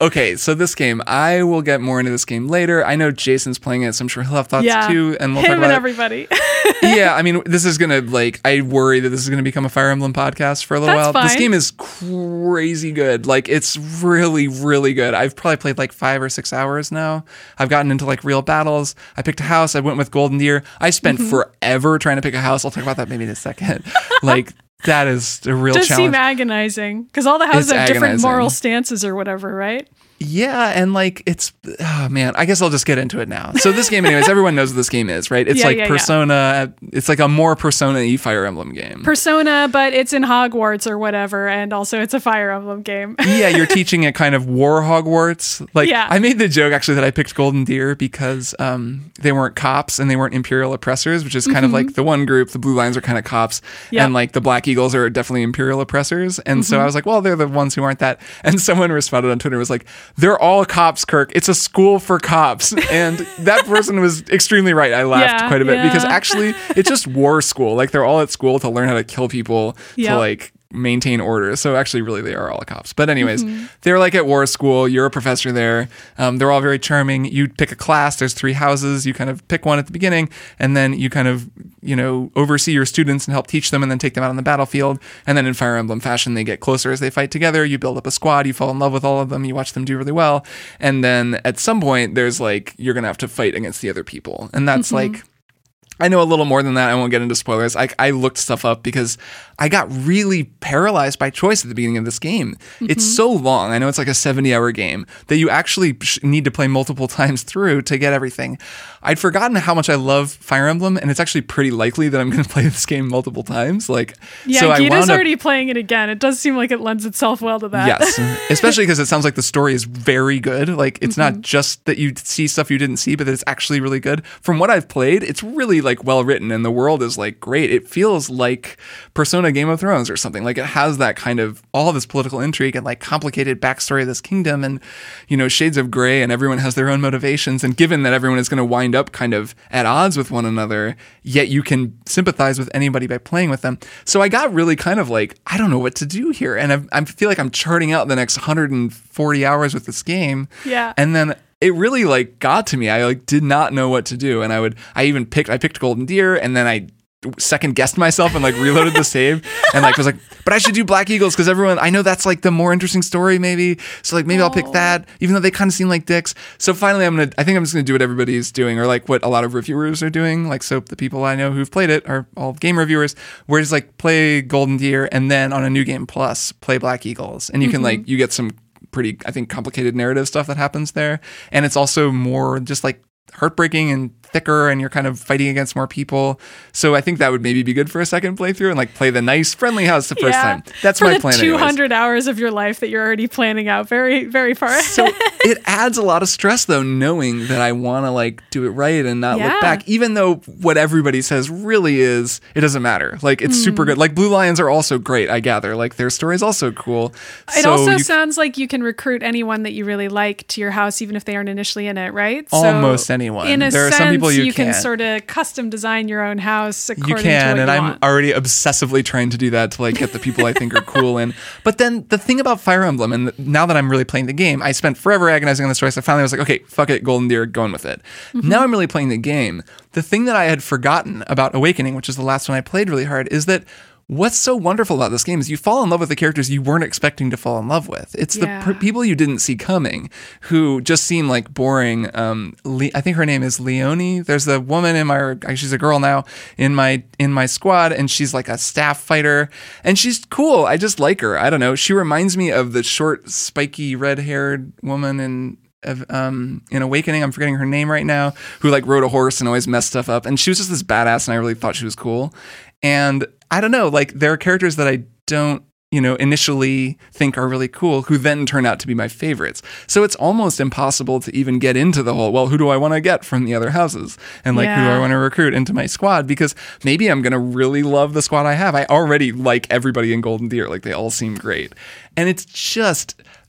okay, so this game, I will get more into this game later. I know Jason's playing it, so I'm sure he'll have thoughts yeah. too, and we'll Him talk about and it. everybody. Yeah, I mean, this is gonna like. I worry that this is gonna become a Fire Emblem podcast for a little That's while. This fine. game is crazy good. Like, it's really, really good. I've probably played like five or six hours now. I've gotten into like real battles. I picked a house. I went with Golden Deer. I spent Mm-hmm. forever trying to pick a house. I'll talk about that maybe in a second. Like, that is a real Does challenge. seem agonizing because all the houses It's have different agonizing. moral stances or whatever, right? Yeah, and like it's oh man, I guess I'll just get into it now. So this game, anyways, everyone knows what this game is, right? It's Yeah, like yeah, yeah. Persona. It's like a more Persona-y Fire Emblem game. Persona, but it's in Hogwarts or whatever, and also it's a Fire Emblem game. Yeah, you're teaching a kind of war Hogwarts. Like, Yeah. I made the joke actually that I picked Golden Deer because um, they weren't cops and they weren't Imperial oppressors, which is kind of like the one group. The Blue Lions are kind of cops, Yep. and like the Black Eagles are definitely Imperial oppressors. And so I was like, well, they're the ones who aren't that. And someone responded on Twitter, was like, they're all cops, Kirk. It's a school for cops. And that person was extremely right. I laughed Yeah, quite a bit yeah. because actually it's just war school. Like, they're all at school to learn how to kill people, Yep. to like maintain order. So actually, really, they are all cops. But anyways, Mm-hmm. they're like at war school. You're a professor there. Um, they're all very charming. You pick a class. There's three houses. You kind of pick one at the beginning, and then you kind of, you know, oversee your students and help teach them, and then take them out on the battlefield. And then in Fire Emblem fashion, they get closer as they fight together. You build up a squad. You fall in love with all of them. You watch them do really well. And then at some point, there's like, you're going to have to fight against the other people. And that's Mm-hmm. like, I know a little more than that. I won't get into spoilers. I, I looked stuff up because I got really paralyzed by choice at the beginning of this game. Mm-hmm. It's so long. I know it's like a seventy hour game that you actually sh- need to play multiple times through to get everything. I'd forgotten how much I love Fire Emblem, and it's actually pretty likely that I'm going to play this game multiple times. Like, Yeah, so I Gita's wound up, already playing it again. It does seem like it lends itself well to that. Yes, especially because it sounds like the story is very good. Like, it's Mm-hmm. not just that you see stuff you didn't see, but that it's actually really good. From what I've played, it's really like well written, and the world is like great. It feels like Persona Game of Thrones or something. Like, it has that kind of all this political intrigue and like complicated backstory of this kingdom, and you know, shades of gray, and everyone has their own motivations. And given that everyone is going to wind up kind of at odds with one another, yet you can sympathize with anybody by playing with them. So I got really kind of like, I don't know what to do here, and I, I feel like I'm charting out the next one hundred forty hours with this game. Yeah. And then it really like got to me. I like did not know what to do, and I would I even picked I picked Golden Deer, and then I second guessed myself and like reloaded the save, and like was like, but I should do Black Eagles because everyone, I know that's like the more interesting story maybe, so like maybe I'll pick that, even though they kind of seem like dicks. So finally I'm gonna I think I'm just gonna do what everybody's doing, or like what a lot of reviewers are doing. Like, so the people I know who've played it are all game reviewers, where it's like play Golden Deer and then on a New Game Plus play Black Eagles, and you can like you get some pretty, I think, complicated narrative stuff that happens there. And it's also more just like heartbreaking and thicker, and you're kind of fighting against more people. So I think that would maybe be good for a second playthrough, and like play the nice friendly house the first Yeah. time. That's For my the plan. two anyways. hundred hours of your life that you're already planning out very, very far ahead. So it adds a lot of stress though, knowing that I want to like do it right and not Yeah. look back, even though what everybody says really is, it doesn't matter. Like, it's Mm. super good. Like, Blue Lions are also great, I gather. Like, their story is also cool. It So also you- sounds like you can recruit anyone that you really like to your house, even if they aren't initially in it, right? So Almost anyone. In a There are sense, some people you can can't. sort of custom design your own house according You to can, what and you I'm want. already obsessively trying to do that to like get the people I think are cool in. But then the thing about Fire Emblem, and now that I'm really playing the game, I spent forever agonizing on the story. So finally I was like, okay, fuck it, Golden Deer, going with it. Mm-hmm. Now I'm really playing the game. The thing that I had forgotten about Awakening, which is the last one I played really hard, is that what's so wonderful about this game is you fall in love with the characters you weren't expecting to fall in love with. It's Yeah. the per- people you didn't see coming who just seem like boring. Um, Le- I think her name is Leonie. There's a woman in my, she's a girl now in my in my squad, and she's like a staff fighter, and she's cool. I just like her. I don't know. She reminds me of the short, spiky, red-haired woman in of um in Awakening. I'm forgetting her name right now, who like rode a horse and always messed stuff up, and she was just this badass, and I really thought she was cool. And I don't know, like, there are characters that I don't, you know, initially think are really cool, who then turn out to be my favorites. So it's almost impossible to even get into the whole, well, who do I want to get from the other houses? And like, who do Yeah. I want to recruit into my squad? Because maybe I'm going to really love the squad I have. I already like everybody in Golden Deer. Like, they all seem great. And it's just,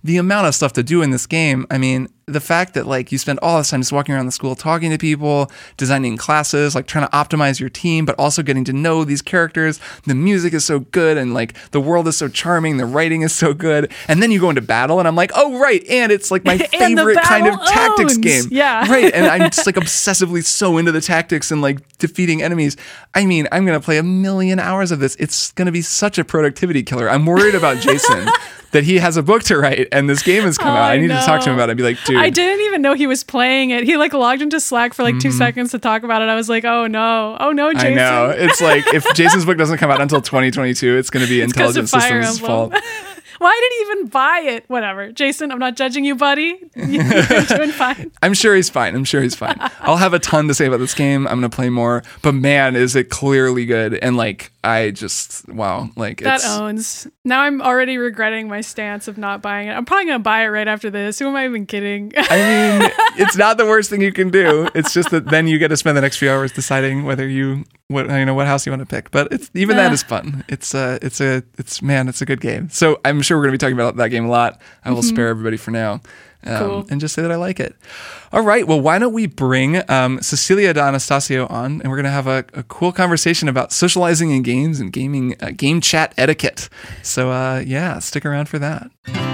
the amount of stuff to do in this game, I mean, the fact that like you spend all this time just walking around the school talking to people, designing classes, like trying to optimize your team, but also getting to know these characters. The music is so good and like the world is so charming. The writing is so good. And then you go into battle and I'm like, oh, right. And it's like my favorite kind of tactics game. Yeah. Right. And I'm just like obsessively so into the tactics and like defeating enemies. I mean, I'm going to play a million hours of this. It's going to be such a productivity killer. I'm worried about Jason. That he has a book to write and this game has come oh, out. I, I need know. to talk to him about it. I'd be like, dude. I didn't even know he was playing it. He like logged into Slack for like two mm-hmm. seconds to talk about it. I was like, oh no. Oh no, Jason. I know. It's like if Jason's book doesn't come out until twenty twenty-two, it's going to be it's Intelligent Systems' fault. Why did he even buy it? Whatever. Jason, I'm not judging you, buddy. You're doing fine. I'm sure he's fine. I'm sure he's fine. I'll have a ton to say about this game. I'm going to play more. But man, is it clearly good. And like, I just, wow. Like That it's, owns. Now I'm already regretting my stance of not buying it. I'm probably going to buy it right after this. Who am I even kidding? I mean, it's not the worst thing you can do. It's just that then you get to spend the next few hours deciding whether you, what you know, what house you want to pick. But it's even uh, that is fun. It's uh, it's a, it's man, it's a good game. So I'm sure we're going to be talking about that game a lot. I will mm-hmm. spare everybody for now. Um, cool. And just say that I like it. All right. Well, why don't we bring um, Cecilia D'Anastasio on, and we're going to have a, a cool conversation about socializing in games and gaming, uh, game chat etiquette. So uh, yeah, stick around for that.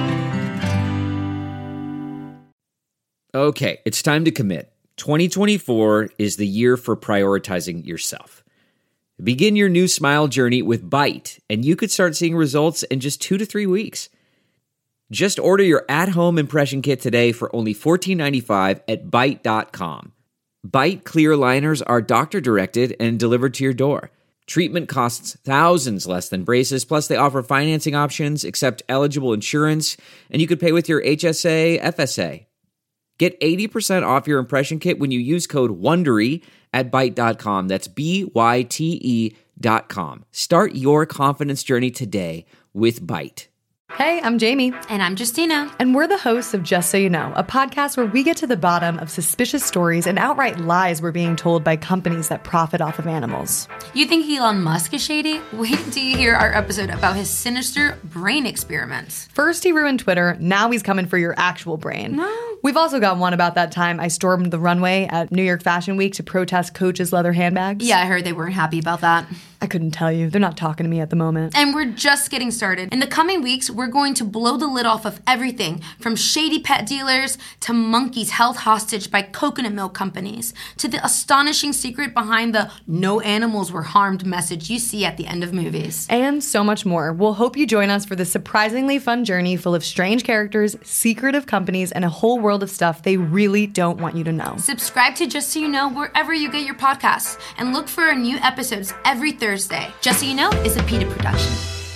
Okay, it's time to commit. twenty twenty-four is the year for prioritizing yourself. Begin your new smile journey with Byte, and you could start seeing results in just two to three weeks. Just order your at-home impression kit today for only fourteen ninety-five at byte dot com. Byte clear liners are doctor-directed and delivered to your door. Treatment costs thousands less than braces, plus they offer financing options, accept eligible insurance, and you could pay with your H S A, F S A. Get eighty percent off your impression kit when you use code WONDERY at byte dot com. That's B Y T E dot com. Start your confidence journey today with Byte. Hey, I'm Jamie. And I'm Justina. And we're the hosts of Just So You Know, a podcast where we get to the bottom of suspicious stories and outright lies we're being told by companies that profit off of animals. You think Elon Musk is shady? Wait until you hear our episode about his sinister brain experiments. First he ruined Twitter, now he's coming for your actual brain. No. We've also got one about that time I stormed the runway at New York Fashion Week to protest Coach's leather handbags. Yeah, I heard they weren't happy about that. I couldn't tell you. They're not talking to me at the moment. And we're just getting started. In the coming weeks, we're going to blow the lid off of everything from shady pet dealers to monkeys held hostage by coconut milk companies to the astonishing secret behind the no animals were harmed message you see at the end of movies. And so much more. We'll hope you join us for this surprisingly fun journey full of strange characters, secretive companies, and a whole world of stuff they really don't want you to know. Subscribe to Just So You Know wherever you get your podcasts and look for our new episodes every Thursday. Thursday. Just So You Know is a PETA production.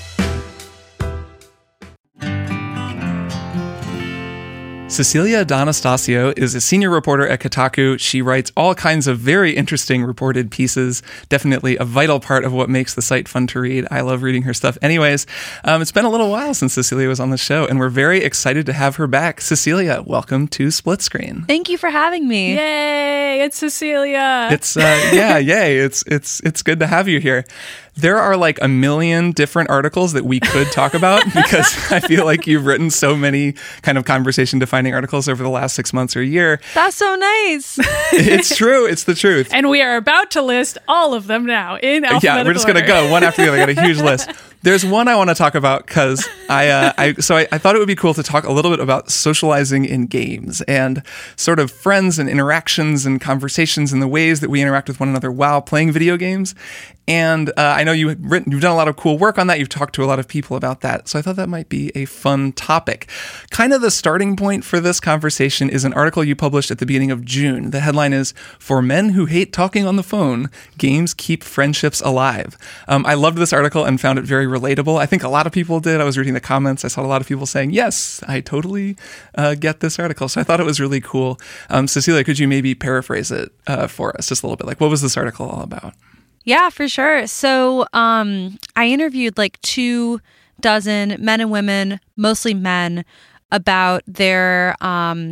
Cecilia D'Anastasio is a senior reporter at Kotaku. She writes all kinds of very interesting reported pieces, definitely a vital part of what makes the site fun to read. I love reading her stuff. Anyways, um, it's been a little while since Cecilia was on the show, and we're very excited to have her back. Cecilia, welcome to Split Screen. Thank you for having me. Yay, it's Cecilia. It's, uh, yeah, yay. It's, it's, it's good to have you here. There are like a million different articles that we could talk about because I feel like you've written so many kind of conversation defining articles over the last six months or a year. That's so nice. It's true. It's the truth. And we are about to list all of them now in alphabetical Yeah, we're just going to go one after the other. I got a huge list. There's one I want to talk about because I, uh, I, so I, I thought it would be cool to talk a little bit about socializing in games and sort of friends and interactions and conversations and the ways that we interact with one another while playing video games. And uh, I know you have written, you've done a lot of cool work on that. You've talked to a lot of people about that. So I thought that might be a fun topic. Kind of the starting point for this conversation is an article you published at the beginning of June. The headline is, "For Men Who Hate Talking on the Phone, Games Keep Friendships Alive." Um, I loved this article and found it very relatable. I think a lot of people did. I was reading the comments. I saw a lot of people saying, yes, I totally uh, get this article. So I thought it was really cool. Um, Cecilia, could you maybe paraphrase it uh, for us just a little bit? Like, what was this article all about? Yeah, for sure. So um, I interviewed like two dozen men and women, mostly men, about their um,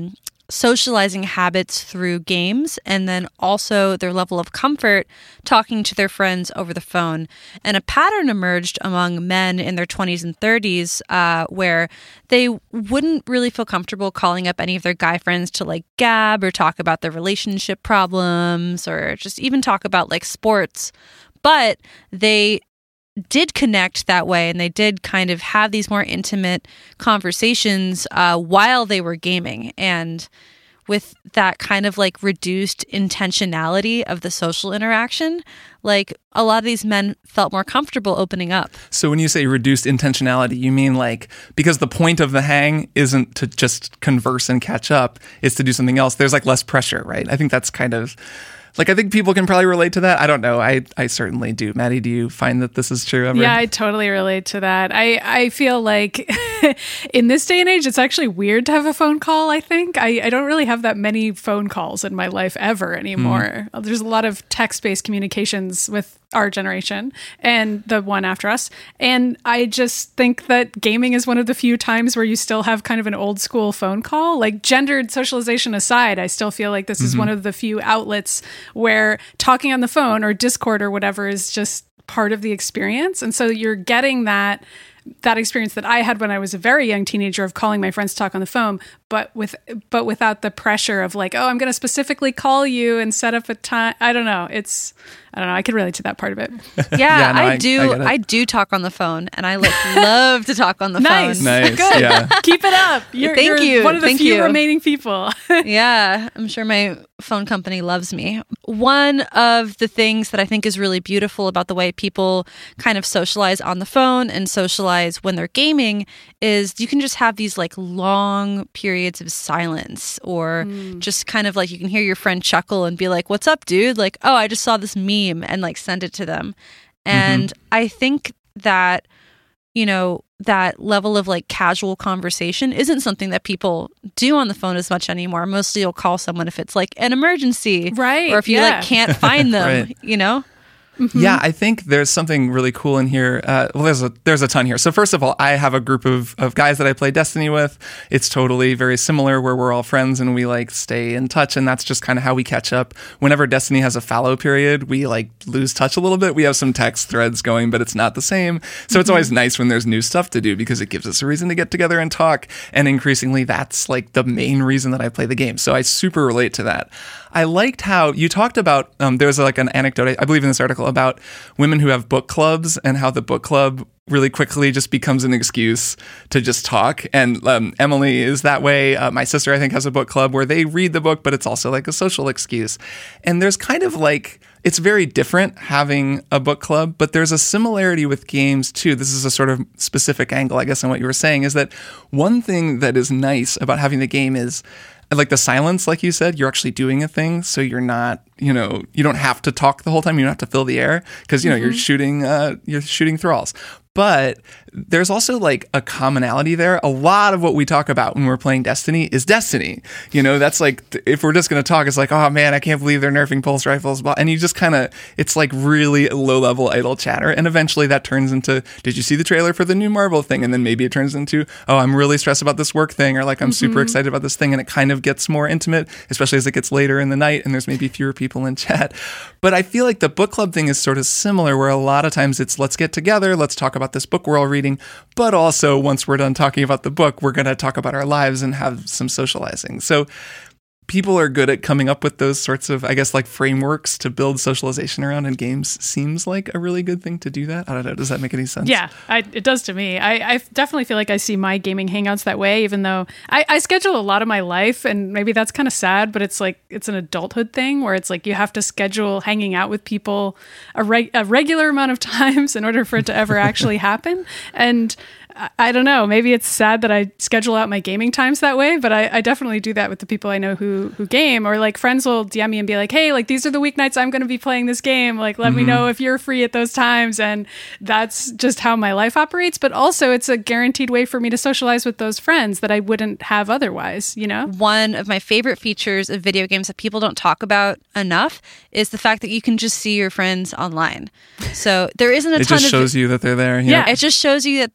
socializing habits through games, and then also their level of comfort talking to their friends over the phone. And a pattern emerged among men in their twenties and thirties uh, where they wouldn't really feel comfortable calling up any of their guy friends to like gab or talk about their relationship problems or just even talk about like sports. But they did connect that way, and they did kind of have these more intimate conversations uh, while they were gaming. And with that kind of like reduced intentionality of the social interaction, like a lot of these men felt more comfortable opening up. So when you say reduced intentionality, you mean like because the point of the hang isn't to just converse and catch up, it's to do something else. There's like less pressure, right? I think that's kind of like, I think people can probably relate to that. I don't know. I, I certainly do. Maddie, do you find that this is true ever? Yeah, I totally relate to that. I, I feel like in this day and age, it's actually weird to have a phone call, I think. I, I don't really have that many phone calls in my life ever anymore. Mm. There's a lot of text-based communications with our generation and the one after us. And I just think that gaming is one of the few times where you still have kind of an old school phone call. Like gendered socialization aside, I still feel like this mm-hmm. is one of the few outlets where talking on the phone or Discord or whatever is just part of the experience. And so you're getting that that experience that I had when I was a very young teenager of calling my friends to talk on the phone, but with but without the pressure of like, oh, I'm going to specifically call you and set up a time. I don't know. It's I don't know. I could relate to that part of it. Yeah, yeah no, I, I do. I, I do talk on the phone, and I like love to talk on the nice. phone. Nice, good. Yeah. Keep it up. You're, Thank you're you. One of the Thank few you. remaining people. Yeah, I'm sure my phone company loves me. One of the things that I think is really beautiful about the way people kind of socialize on the phone and socialize when they're gaming is you can just have these like long periods of silence, or mm. just kind of like you can hear your friend chuckle and be like, "What's up, dude?" Like, "Oh, I just saw this meme," and like send it to them. And mm-hmm. I think that, you know, that level of like casual conversation isn't something that people do on the phone as much anymore. Mostly you'll call someone if it's like an emergency. Right. Or if you yeah. like can't find them, right. you know? Mm-hmm. Yeah, I think there's something really cool in here. Uh, well, there's a there's a ton here. So first of all, I have a group of, of guys that I play Destiny with. It's totally very similar where we're all friends and we like stay in touch, and that's just kind of how we catch up. Whenever Destiny has a fallow period, we like lose touch a little bit. We have some text threads going, but it's not the same. So mm-hmm. it's always nice when there's new stuff to do because it gives us a reason to get together and talk. And increasingly, that's like the main reason that I play the game. So I super relate to that. I liked how you talked about, um, there was like an anecdote, I believe in this article, about women who have book clubs and how the book club really quickly just becomes an excuse to just talk. And um, Emily is that way. Uh, my sister, I think, has a book club where they read the book, but it's also like a social excuse. And there's kind of like, it's very different having a book club, but there's a similarity with games too. This is a sort of specific angle, I guess, on what you were saying, is that one thing that is nice about having the game is like the silence, like you said, you're actually doing a thing. So you're not, you know, you don't have to talk the whole time. You don't have to fill the air because, you know, mm-hmm. you're shooting, uh, you're shooting thralls. But there's also like a commonality there. A lot of what we talk about when we're playing Destiny is Destiny. You know, that's like, if we're just going to talk, it's like, oh man, I can't believe they're nerfing pulse rifles. And you just kind of, it's like really low level idle chatter. And eventually that turns into, did you see the trailer for the new Marvel thing? And then maybe it turns into, oh, I'm really stressed about this work thing. Or like, I'm mm-hmm. super excited about this thing. And it kind of gets more intimate, especially as it gets later in the night and there's maybe fewer people in chat. But I feel like the book club thing is sort of similar, where a lot of times it's, let's get together, let's talk about this book we're all reading, but also once we're done talking about the book, we're going to talk about our lives and have some socializing. So people are good at coming up with those sorts of, I guess, like frameworks to build socialization around, and games seems like a really good thing to do that. I don't know. Does that make any sense? Yeah, I, it does to me. I, I definitely feel like I see my gaming hangouts that way, even though I, I schedule a lot of my life, and maybe that's kind of sad, but it's like, it's an adulthood thing where it's like you have to schedule hanging out with people a, reg- a regular amount of times in order for it to ever actually happen. And I don't know, maybe it's sad that I schedule out my gaming times that way, but I, I definitely do that with the people I know who who game, or like friends will D M me and be like, hey, like these are the weeknights I'm going to be playing this game. Like, let mm-hmm. me know if you're free at those times. And that's just how my life operates. But also it's a guaranteed way for me to socialize with those friends that I wouldn't have otherwise, you know? One of my favorite features of video games that people don't talk about enough is the fact that you can just see your friends online. So there isn't a it ton of... It just shows you that they're there. Yeah. yeah, it just shows you that they're there.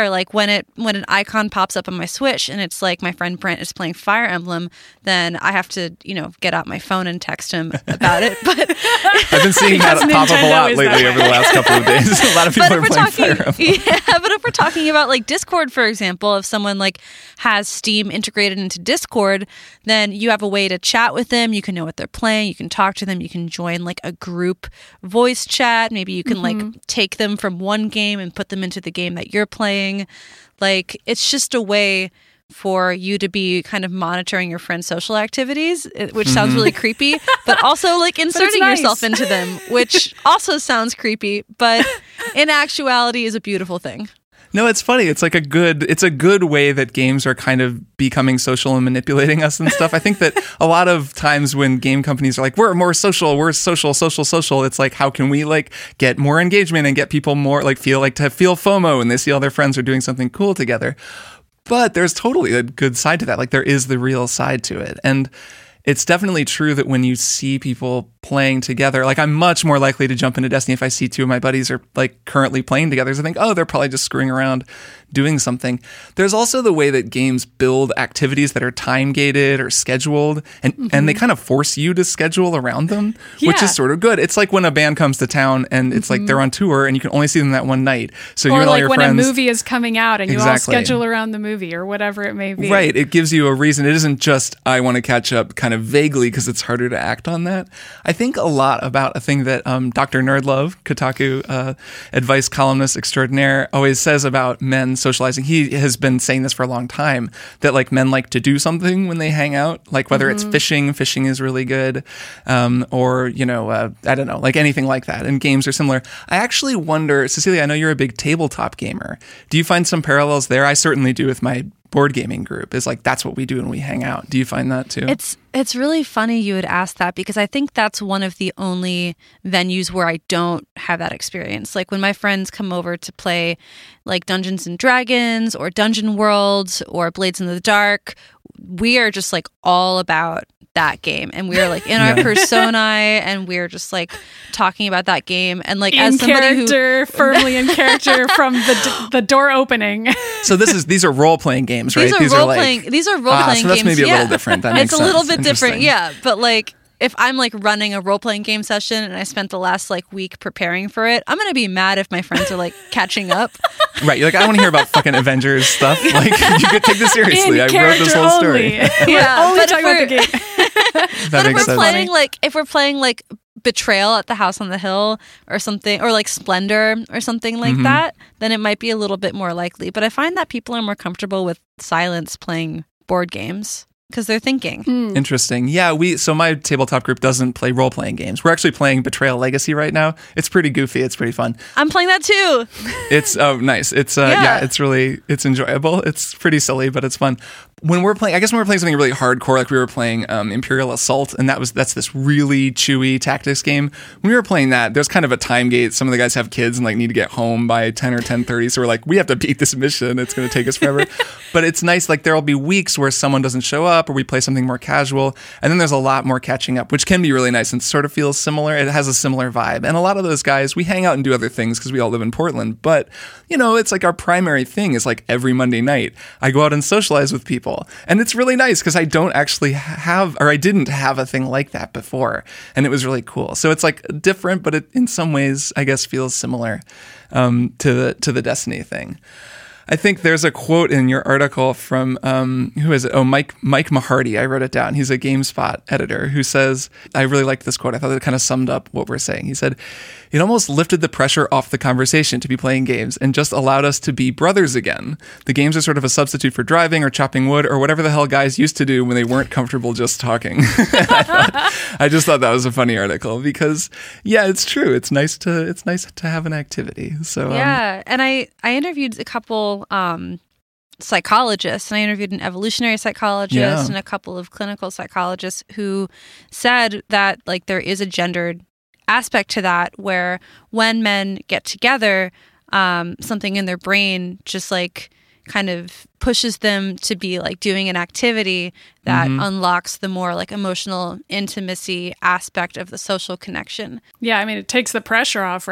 where like when it when an icon pops up on my Switch and it's like my friend Brent is playing Fire Emblem, then I have to, you know, get out my phone and text him about it. But I've been seeing that pop up a lot lately over the last couple of days. A lot of people are playing talking, Fire Emblem. Yeah, but if we're talking about like Discord, for example, if someone like has Steam integrated into Discord, then you have a way to chat with them. You can know what they're playing. You can talk to them. You can join like a group voice chat. Maybe you can mm-hmm. like take them from one game and put them into the game that you're playing. Like it's just a way for you to be kind of monitoring your friend's social activities, which sounds really creepy, but also like inserting nice. yourself into them, which also sounds creepy, but in actuality is a beautiful thing. No, it's funny. It's like a good, it's a good way that games are kind of becoming social and manipulating us and stuff. I think that a lot of times when game companies are like, we're more social, we're social, social, social. It's like, how can we like get more engagement and get people more like feel like to feel FOMO when they see all their friends are doing something cool together. But there's totally a good side to that. Like there is the real side to it. And it's definitely true that when you see people playing together, like I'm much more likely to jump into Destiny if I see two of my buddies are like currently playing together. So I think, oh, they're probably just screwing around doing something. There's also the way that games build activities that are time gated or scheduled, and, mm-hmm. and they kind of force you to schedule around them, yeah. which is sort of good. It's like when a band comes to town and it's mm-hmm. like they're on tour and you can only see them that one night. So or you and all like your when friends, a movie is coming out and you exactly. all schedule around the movie or whatever it may be. Right. It gives you a reason. It isn't just I want to catch up kind of vaguely because it's harder to act on that. I think a lot about a thing that um, Doctor Nerdlove, Kotaku uh, advice columnist extraordinaire, always says about men socializing. He has been saying this for a long time, that like men like to do something when they hang out, like whether mm-hmm. it's fishing, fishing is really good, um, or, you know, uh, I don't know, like anything like that. And games are similar. I actually wonder, Cecilia, I know you're a big tabletop gamer. Do you find some parallels there? I certainly do with my board gaming group. Is like that's what we do when we hang out. Do you find that too? It's it's really funny you would ask that, because I think that's one of the only venues where I don't have that experience. Like when my friends come over to play like Dungeons and Dragons or Dungeon World or Blades in the Dark, we are just like all about that game, and we are like in our yeah. personae, and we're just like talking about that game, and like in as somebody character, who firmly in character from the the door opening. So this is these are role playing games, right? These are these role are like, playing. These are role ah, playing so that's games. maybe a yeah. little different. That makes it's a little sense. bit different, yeah. But like, if I'm like running a role playing game session and I spent the last like week preparing for it, I'm gonna be mad if my friends are like catching up. Right? You're like, I don't want to hear about fucking Avengers stuff. Like, you could take this seriously. In I wrote this whole story. Yeah, only talking about the game. That but if we're sense. playing like if we're playing like Betrayal at the House on the Hill or something, or like Splendor or something like mm-hmm. that, then it might be a little bit more likely. But I find that people are more comfortable with silence playing board games because they're thinking. Mm. Interesting. Yeah, we so my tabletop group doesn't play role-playing games. We're actually playing Betrayal Legacy right now. It's pretty goofy. It's pretty fun. I'm playing that too. It's oh nice. It's uh, yeah. yeah, it's really it's enjoyable. It's pretty silly, but it's fun. When we're playing, I guess when we're playing something really hardcore, like we were playing um, Imperial Assault, and that was that's this really chewy tactics game. When we were playing that, there's kind of a time gate. Some of the guys have kids and like need to get home by ten or ten thirty, so we're like, we have to beat this mission. It's going to take us forever. But it's nice. Like there'll be weeks where someone doesn't show up, or we play something more casual, and then there's a lot more catching up, which can be really nice and sort of feels similar. It has a similar vibe, and a lot of those guys, we hang out and do other things because we all live in Portland. But you know, it's like our primary thing is like every Monday night, I go out and socialize with people. And it's really nice because I don't actually have, or I didn't have a thing like that before. And it was really cool. So it's like different, but it in some ways, I guess, feels similar um, to the to the Destiny thing. I think there's a quote in your article from, um, who is it? Oh, Mike Mike Mahardy. I wrote it down. He's a GameSpot editor who says, I really liked this quote. I thought it kind of summed up what we're saying. He said, it almost lifted the pressure off the conversation to be playing games and just allowed us to be brothers again. The games are sort of a substitute for driving or chopping wood or whatever the hell guys used to do when they weren't comfortable just talking. I, thought, I just thought that was a funny article because, yeah, it's true. It's nice to it's nice to have an activity. So yeah, um, and I, I interviewed a couple um, psychologists, and I interviewed an evolutionary psychologist yeah. and a couple of clinical psychologists who said that like there is a gendered aspect to that, where when men get together, um, something in their brain just like kind of pushes them to be like doing an activity that mm-hmm. unlocks the more like emotional intimacy aspect of the social connection. Yeah, I mean, it takes the pressure off, right?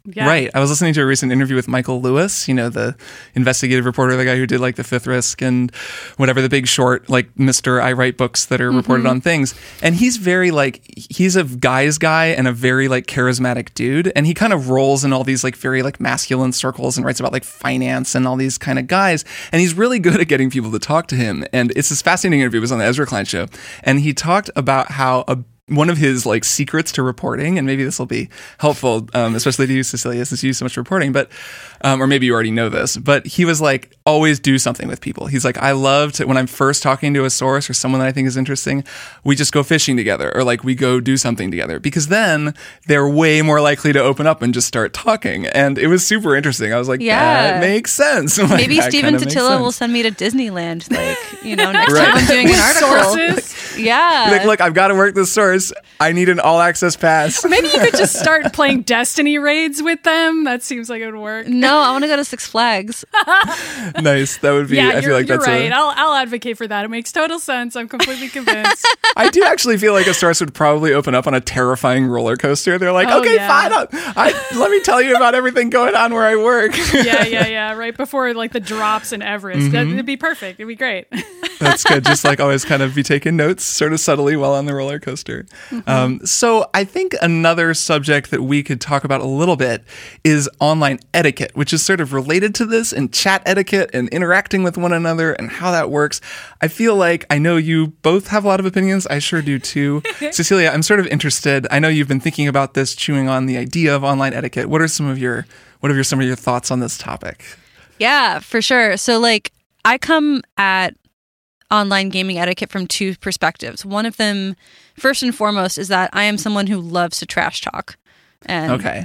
Yeah. Right. I was listening to a recent interview with Michael Lewis, you know, the investigative reporter, the guy who did like The Fifth Risk and whatever, The Big Short, like Mister I write books that are mm-hmm. reported on things. And he's very like, he's a guy's guy and a very like charismatic dude. And he kind of rolls in all these like very like masculine circles and writes about like finance and all these kind of guys. And he's really good at getting people to talk to him. And it's this fascinating interview. It was on the Ezra Klein show. And he talked about how a one of his like secrets to reporting, and maybe this will be helpful, um, especially to you, Cecilia, since you do so much reporting, but um, or maybe you already know this, but he was like, always do something with people. He's like, I love to, when I'm first talking to a source or someone that I think is interesting, we just go fishing together, or like we go do something together, because then they're way more likely to open up and just start talking. And it was super interesting. I was like, yeah. that makes sense. Like, maybe Steven Totila will send me to Disneyland, like, you know, next right. time I'm doing an article. Sources? Yeah. Like, look, I've got to work this source. I need an all-access pass. Or maybe you could just start playing Destiny raids with them. That seems like it would work. No, I want to go to Six Flags. Nice. That would be, yeah, I feel like you're that's right. A, I'll, I'll advocate for that. It makes total sense. I'm completely convinced. I do actually feel like a source would probably open up on a terrifying roller coaster. They're like, oh, okay, yeah. fine. I'll, I, let me tell you about everything going on where I work. yeah, yeah, yeah. Right before like the drops in Everest. Mm-hmm. That'd be perfect. It'd be great. That's good. Just like always kind of be taking notes sort of subtly while on the roller coaster. Mm-hmm. Um, so I think another subject that we could talk about a little bit is online etiquette, which is sort of related to this, and chat etiquette and interacting with one another and how that works. I feel like I know you both have a lot of opinions. I sure do too. Cecilia, I'm sort of interested. I know you've been thinking about this, chewing on the idea of online etiquette. What are some of your what are your, some of your thoughts on this topic? Yeah, for sure. So like I come at online gaming etiquette from two perspectives. One of them, first and foremost, is that I am someone who loves to trash talk. And okay.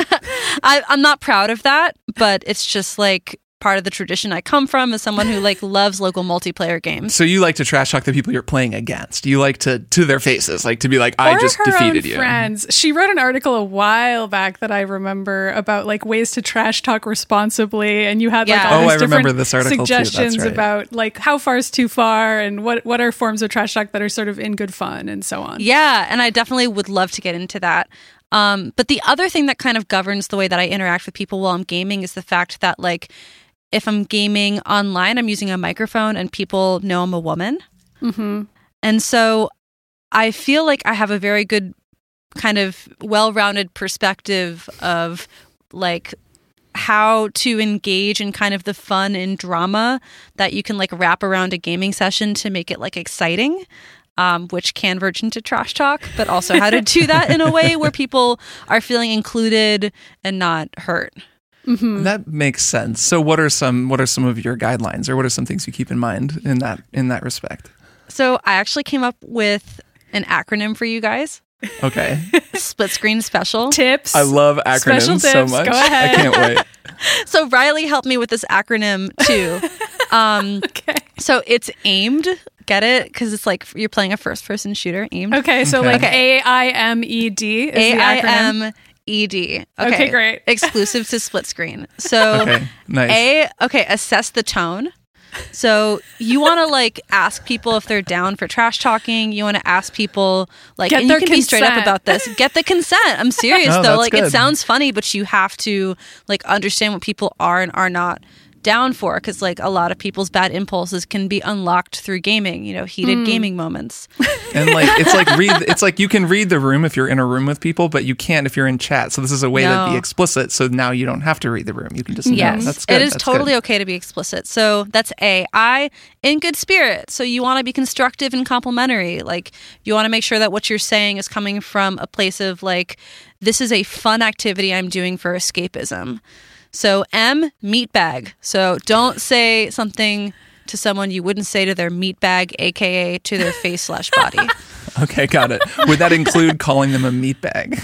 I, I'm not proud of that, but it's just like part of the tradition I come from as someone who like loves local multiplayer games. So you like to trash talk the people you're playing against. You like to, to their faces, like to be like, I or just her defeated own you. Friends. She wrote an article a while back that I remember about like ways to trash talk responsibly, and you had like yeah. all oh, these I remember different this article suggestions too. That's right. about like how far is too far, and what what are forms of trash talk that are sort of in good fun, and so on. Yeah, and I definitely would love to get into that. Um, but the other thing that kind of governs the way that I interact with people while I'm gaming is the fact that like if I'm gaming online, I'm using a microphone and people know I'm a woman. Mm-hmm. And so I feel like I have a very good kind of well-rounded perspective of like how to engage in kind of the fun and drama that you can like wrap around a gaming session to make it like exciting. Um, which can verge into trash talk, but also how to do that in a way where people are feeling included and not hurt. Mm-hmm. That makes sense. So what are some what are some of your guidelines, or what are some things you keep in mind in that in that respect? So I actually came up with an acronym for you guys. Okay. Split screen special. Tips. I love acronyms Special so tips. much. Go ahead. I can't wait. So Riley helped me with this acronym too. Um, okay. So it's aimed. Get it? Because it's like you're playing a first person shooter. Aimed. Okay. So Okay. like A I M E D is A the I acronym. M E D. Okay, great. Exclusive to split screen. So Okay, nice. A, okay, assess the tone. So you want to like ask people if they're down for trash talking. You want to ask people like, Get and their you can be straight up consent. about this. Get the consent. I'm serious Oh, though. that's Like good. it sounds funny, but you have to like understand what people are and are not down for, because like a lot of people's bad impulses can be unlocked through gaming, you know, heated Mm. gaming moments. And like it's like read it's like you can read the room if you're in a room with people, but you can't if you're in chat. So this is a way No. to be explicit. So now you don't have to read the room. You can just know. Yes, That's good. it is That's totally good. okay to be explicit. So that's A. I, in good spirit. So you want to be constructive and complimentary. Like you want to make sure that what you're saying is coming from a place of like, this is a fun activity I'm doing for escapism. So M, meat bag. So don't say something to someone you wouldn't say to their meat bag, aka to their face slash body. Okay, got it. Would that include calling them a meat bag?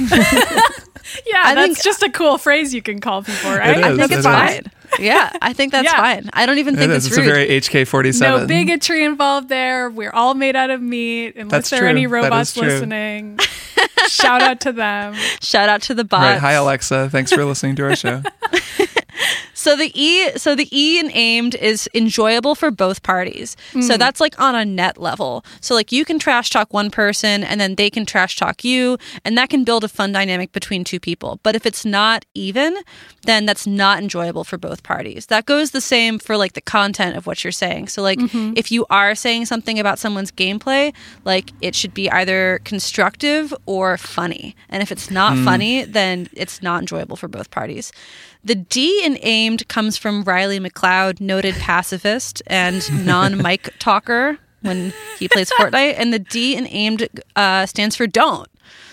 Yeah, I that's think- just a cool phrase you can call people, right? It I is, think it it's is. fine. Yeah, I think that's Yeah. fine. I don't even think It it's is. It's rude. a very H K forty-seven. No bigotry involved there. We're all made out of meat. Unless That's there true. are any That robots is true. listening, shout out to them. Shout out to the bots. Right. Hi, Alexa. Thanks for listening to our show. So the E, so the E in aimed is enjoyable for both parties. Mm. So that's like on a net level. So like you can trash talk one person and then they can trash talk you, and that can build a fun dynamic between two people. But if it's not even, then that's not enjoyable for both parties. That goes the same for like the content of what you're saying. So like mm-hmm. if you are saying something about someone's gameplay, like it should be either constructive or funny. And if it's not mm. funny, then it's not enjoyable for both parties. The D in aimed comes from Riley McLeod, noted pacifist and non-mic talker when he plays Fortnite. And the D in aimed uh, stands for don't.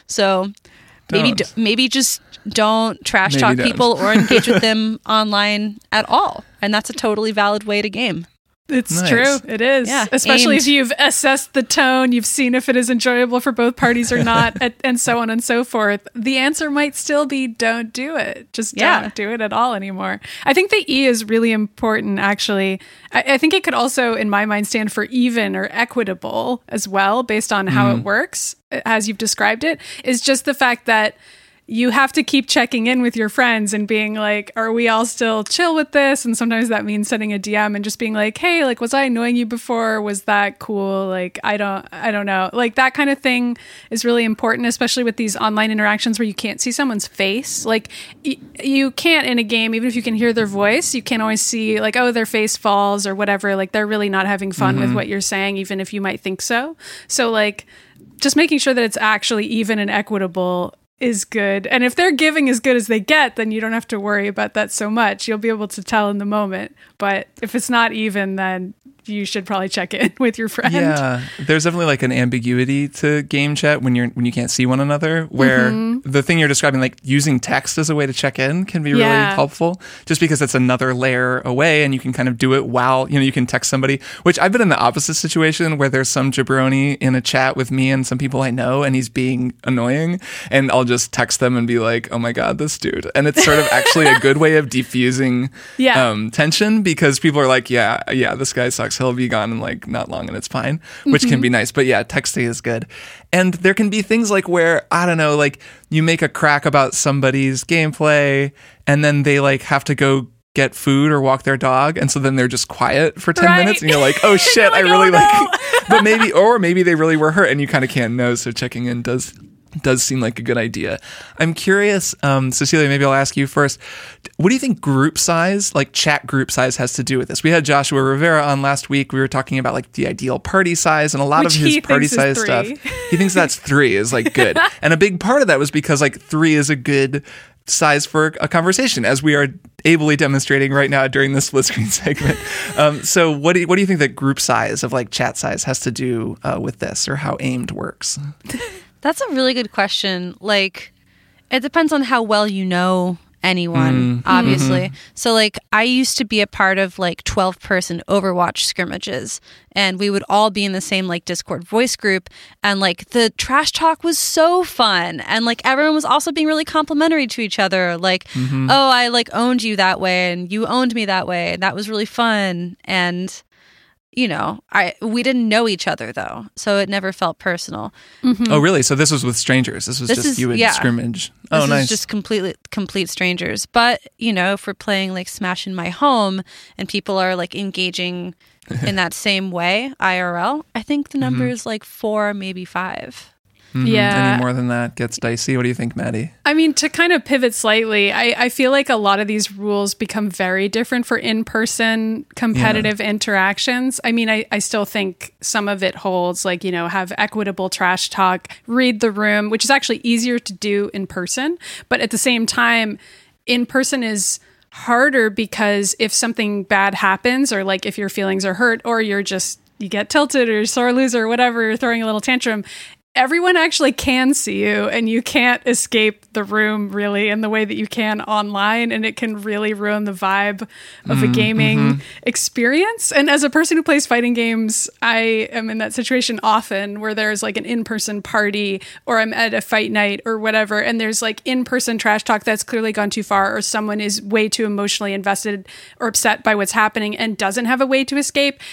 So maybe d- maybe just don't trash maybe talk don't. people or engage with them online at all. And that's a totally valid way to game. It's nice. True. It is. Yeah, Especially aimed. if you've assessed the tone, you've seen if it is enjoyable for both parties or not, and so on and so forth. The answer might still be don't do it. Just yeah. don't do it at all anymore. I think the E is really important, actually. I, I think it could also, in my mind, stand for even or equitable as well, based on how mm. it works, as you've described it, is just the fact that you have to keep checking in with your friends and being like, are we all still chill with this? And sometimes that means sending a D M and just being like, hey, like, was I annoying you before? Was that cool? Like, I don't, I don't know. Like that kind of thing is really important, especially with these online interactions where you can't see someone's face. Like y- you can't in a game, even if you can hear their voice, you can't always see like, oh, their face falls or whatever. Like they're really not having fun mm-hmm. with what you're saying, even if you might think so. So like just making sure that it's actually even and equitable is good. And if they're giving as good as they get, then you don't have to worry about that so much. You'll be able to tell in the moment. But if it's not even, then you should probably check in with your friend. Yeah, there's definitely like an ambiguity to game chat when you're when you can't see one another, where mm-hmm. the thing you're describing, like using text as a way to check in, can be yeah. really helpful, just because it's another layer away and you can kind of do it while, you know, you can text somebody, which I've been in the opposite situation where there's some jabroni in a chat with me and some people I know and he's being annoying, and I'll just text them and be like, oh my God, this dude. And it's sort of actually a good way of diffusing yeah. um, tension, because people are like, yeah, yeah, this guy sucks. He'll be gone in like not long and it's fine, which mm-hmm. can be nice. But yeah, texting is good. And there can be things like where, I don't know, like you make a crack about somebody's gameplay and then they like have to go get food or walk their dog. And so then they're just quiet for ten right. minutes and you're like, oh shit, like, I really oh, no. like, but maybe, or maybe they really were hurt and you kind of can't know. So checking in does does seem like a good idea. I'm curious, um, Cecilia, maybe I'll ask you first. What do you think group size, like chat group size, has to do with this? We had Joshua Rivera on last week. We were talking about like the ideal party size, and a lot Which of his party size stuff. He thinks that's three is like good. And a big part of that was because like three is a good size for a conversation, as we are ably demonstrating right now during this split screen segment. Um, so what do you, what do you think that group size of like chat size has to do uh, with this, or how aimed works? That's a really good question. Like, it depends on how well you know anyone, mm. obviously. Mm-hmm. So, like, I used to be a part of, like, twelve-person Overwatch scrimmages, and we would all be in the same, like, Discord voice group, and, like, the trash talk was so fun, and, like, everyone was also being really complimentary to each other, like, mm-hmm. oh, I, like, owned you that way, and you owned me that way, and that was really fun, and... You know, I we didn't know each other, though, so it never felt personal. Mm-hmm. Oh, really? So this was with strangers? This was this just is, you would yeah. scrimmage? Oh, this nice. This is just completely complete strangers. But, you know, if we're playing, like, Smash in My Home and people are, like, engaging in that same way, I R L, I think the number mm-hmm. is, like, four, maybe five. Mm-hmm. Yeah. Any more than that gets dicey. What do you think, Maddie? I mean, to kind of pivot slightly, I, I feel like a lot of these rules become very different for in-person competitive yeah. interactions. I mean, I, I still think some of it holds, like, you know, have equitable trash talk, read the room, which is actually easier to do in person. But at the same time, in person is harder because if something bad happens, or like if your feelings are hurt, or you're just, you get tilted or sore loser or whatever, you're throwing a little tantrum, everyone actually can see you, and you can't escape the room really in the way that you can online, and it can really ruin the vibe of mm, a gaming mm-hmm. experience. And as a person who plays fighting games, I am in that situation often where there's like an in-person party, or I'm at a fight night or whatever, and there's like in-person trash talk that's clearly gone too far, or someone is way too emotionally invested or upset by what's happening and doesn't have a way to escape.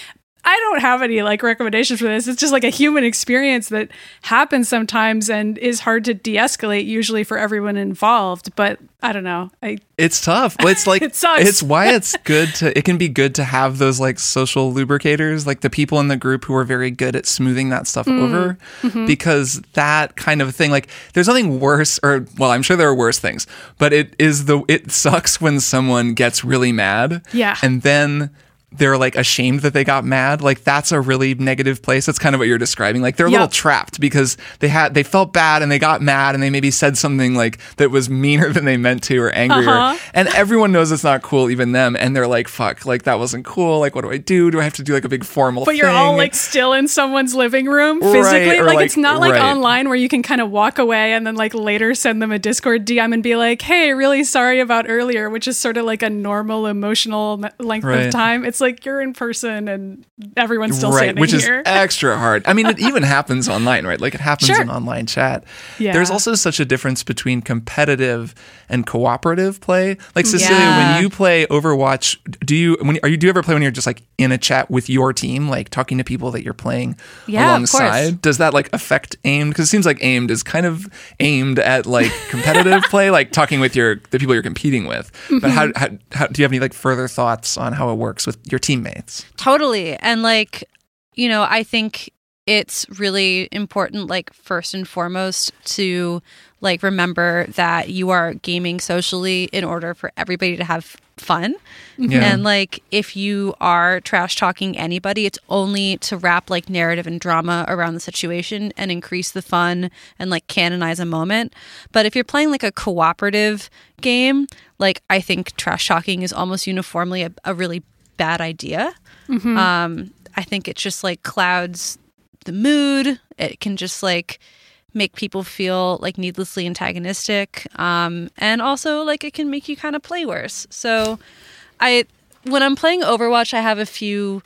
I don't have any like recommendations for this. It's just like a human experience that happens sometimes and is hard to de-escalate usually for everyone involved. But I don't know. I It's tough. Well, it's like It sucks. It's why it's good to. It can be good to have those like social lubricators, like the people in the group who are very good at smoothing that stuff Mm. over, Mhm. because that kind of thing. Like, there's nothing worse, or well, I'm sure there are worse things, but it is the. It sucks when someone gets really mad, Yeah. and then they're like ashamed that they got mad. Like, that's a really negative place. That's kind of what you're describing. Like, they're a Yep. little trapped because they had they felt bad and they got mad and they maybe said something like that was meaner than they meant to or angrier. Uh-huh. And everyone knows it's not cool, even them. And they're like, fuck, like that wasn't cool. Like, what do I do? Do I have to do like a big formal But thing? you're all like still in someone's living room Right, physically. or, like, like- it's not like right. online where you can kind of walk away and then like later send them a Discord D M and be like, hey, really sorry about earlier, which is sort of like a normal emotional m- length Right. of time. It's like you're in person and everyone's still right, standing which here. is extra hard. I mean, it even happens online, right? Like it happens Sure. in online chat. Yeah. There's also such a difference between competitive and cooperative play. Like Cecilia, Yeah. when you play Overwatch, do you when are you do you ever play when you're just like in a chat with your team, like talking to people that you're playing Yeah, of course. alongside? Does that like affect aimed? Because it seems like aimed is kind of aimed at like competitive play, like talking with your the people you're competing with. But how, how how do you have any like further thoughts on how it works with your teammates? Totally. And like, you know, I think it's really important, like, first and foremost, to like remember that you are gaming socially in order for everybody to have fun. Yeah. And like, if you are trash talking anybody, it's only to wrap like narrative and drama around the situation and increase the fun and like canonize a moment. But if you're playing like a cooperative game, like, I think trash talking is almost uniformly a, a really bad idea. Mhm. Um, I think it just like clouds the mood. It can just like make people feel like needlessly antagonistic. Um, and also like it can make you kind of play worse. So I, when I'm playing Overwatch, I have a few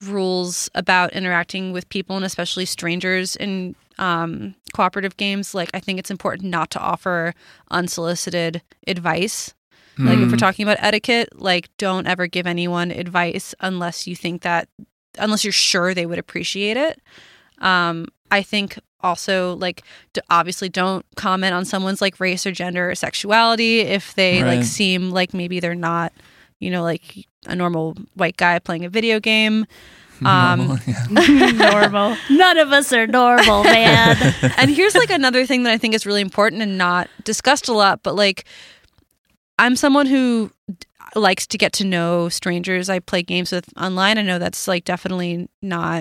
rules about interacting with people and especially strangers in um, cooperative games. Like, I think it's important not to offer unsolicited advice. Like, if we're talking about etiquette, like, don't ever give anyone advice unless you think that, unless you're sure they would appreciate it. Um, I think also, like, d- obviously don't comment on someone's, like, race or gender or sexuality if they, Right. like, seem like maybe they're not, you know, like a normal white guy playing a video game. Um, Normal, yeah. Normal. None of us are normal, man. And here's like another thing that I think is really important and not discussed a lot, but like, I'm someone who d- likes to get to know strangers I play games with online. I know that's like definitely not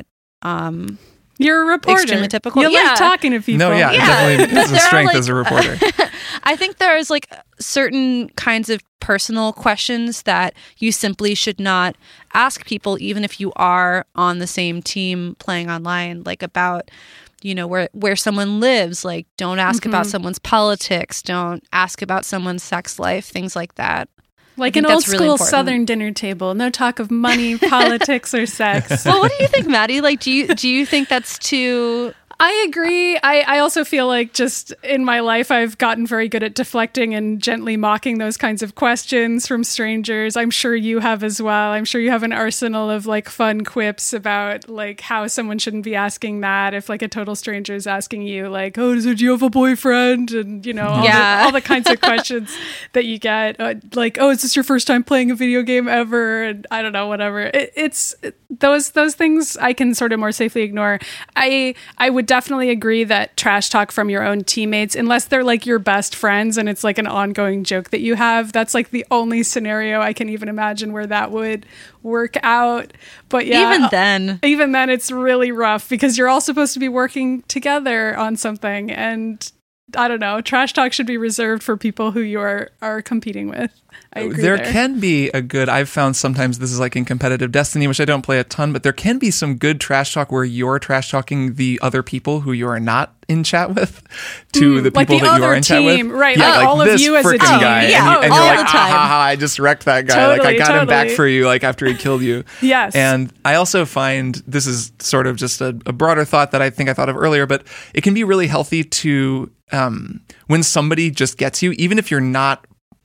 um You're a reporter. extremely typical. You Yeah. like talking to people. No, yeah, Yeah. definitely it's a There are, strength like- as a reporter. I think there's like certain kinds of personal questions that you simply should not ask people, even if you are on the same team playing online, like about, you know, where, where someone lives. Like, don't ask Mhm. about someone's politics. Don't ask about someone's sex life, things like that. Like I an think old that's really school important. Southern dinner table. No talk of money, politics, or sex. Well, what do you think, Maddie? Like, do you do you think that's too? I agree. I, I also feel like just in my life, I've gotten very good at deflecting and gently mocking those kinds of questions from strangers. I'm sure you have as well. I'm sure you have an arsenal of like fun quips about like how someone shouldn't be asking that if like a total stranger is asking you like, oh, do you have a boyfriend? And you know, all, Yeah. the, all the kinds of questions that you get. Uh, like, oh, is this your first time playing a video game ever? And I don't know, whatever. It, it's those those things I can sort of more safely ignore. I I would definitely agree that trash talk from your own teammates, unless they're like your best friends and it's like an ongoing joke that you have, that's like the only scenario I can even imagine where that would work out. But yeah, Even then. even then it's really rough because you're all supposed to be working together on something, and I don't know, trash talk should be reserved for people who you are, are competing with. I agree there there. can be a good, I've found sometimes this is like in competitive Destiny, which I don't play a ton, but there can be some good trash talk where you're trash talking the other people who you are not in chat with to Mm, the like people the that you are other in chat with. team, right, Yeah, like like all of this you as a frickin' team. guy. Yeah, and, you, and all you're the like, time. "Ah, ha, ha, I just wrecked that guy. like I Totally, got him back totally. for you like after he killed you. Yes. And I also find, this is sort of just a, a broader thought that I think I thought of earlier, but it can be really healthy to, um, when somebody just gets you, even if you're not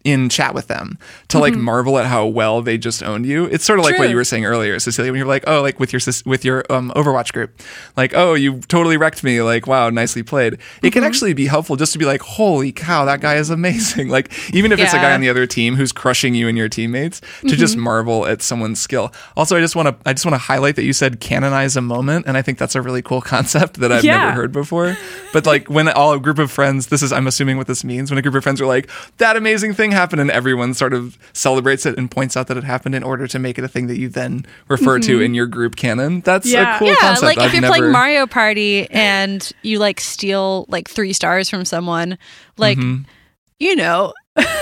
in chat with them to like Mm-hmm. marvel at how well they just owned you. It's sort of like what True. you were saying earlier, Cecilia, when you're like, oh, like with your sis- with your um, Overwatch group, like, oh, you totally wrecked me. Like, wow, nicely played. It Mm-hmm. can actually be helpful just to be like, holy cow, that guy is amazing. Like, even if it's a guy Yeah. on the other team who's crushing you and your teammates, to just Mm-hmm. marvel at someone's skill. Also, I just want to I just want to highlight that you said canonize a moment, and I think that's a really cool concept that I've Yeah. never heard before. But like when all a group of friends, this is I'm assuming what this means, when a group of friends are like, that amazing thing happened, and everyone sort of celebrates it and points out that it happened in order to make it a thing that you then refer to in your group canon. That's Yeah. a cool Yeah, concept. like if I've you're never... playing Mario Party and you like steal like three stars from someone, like Mm-hmm. you know,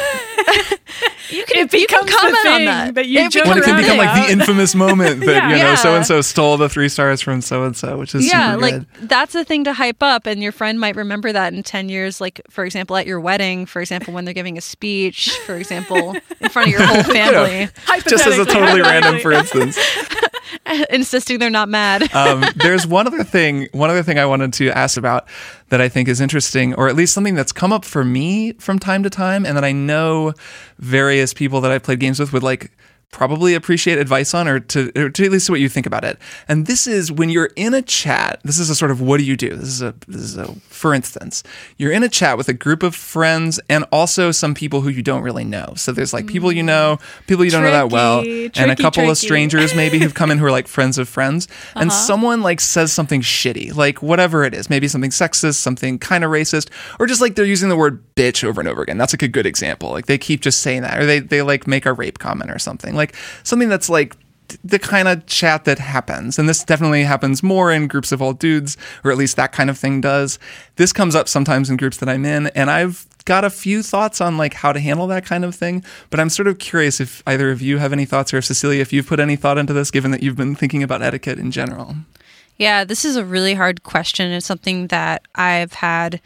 you can It you can becomes the comment on thing that. that you It joke when it can becomes become a like thing. the infamous moment that Yeah. you know Yeah. so and so stole the three stars from so and so, which is yeah, super like good. that's a thing to hype up, and your friend might remember that in ten years. Like, for example, at your wedding, for example, when they're giving a speech, for example, in front of your whole family, Just as a totally random, for Hypothetically. instance. insisting they're not mad. um, there's one other thing. One other thing I wanted to ask about that I think is interesting, or at least something that's come up for me from time to time, and that I know various people that I've played games with would like probably appreciate advice on, or to, or to at least what you think about it. And this is when you're in a chat. This is a sort of what do you do? This is a this is a for instance, you're in a chat with a group of friends and also some people who you don't really know. So there's like people you know, people you don't know that well, Tricky, and a tricky, couple of tricky. strangers maybe who've come in who are like friends of friends, and someone like says something shitty, like whatever it is, maybe something sexist, something kind of racist, or just like they're using the word bitch over and over again. That's like a good example. Like they keep just saying that, or they they like make a rape comment or something. Like something that's like the kind of chat that happens. And this definitely happens more in groups of all dudes, or at least that kind of thing does. This comes up sometimes in groups that I'm in, and I've got a few thoughts on like how to handle that kind of thing. But I'm sort of curious if either of you have any thoughts, or if Cecilia, if you've put any thought into this, given that you've been thinking about etiquette in general. Yeah, this is a really hard question. It's something that I've had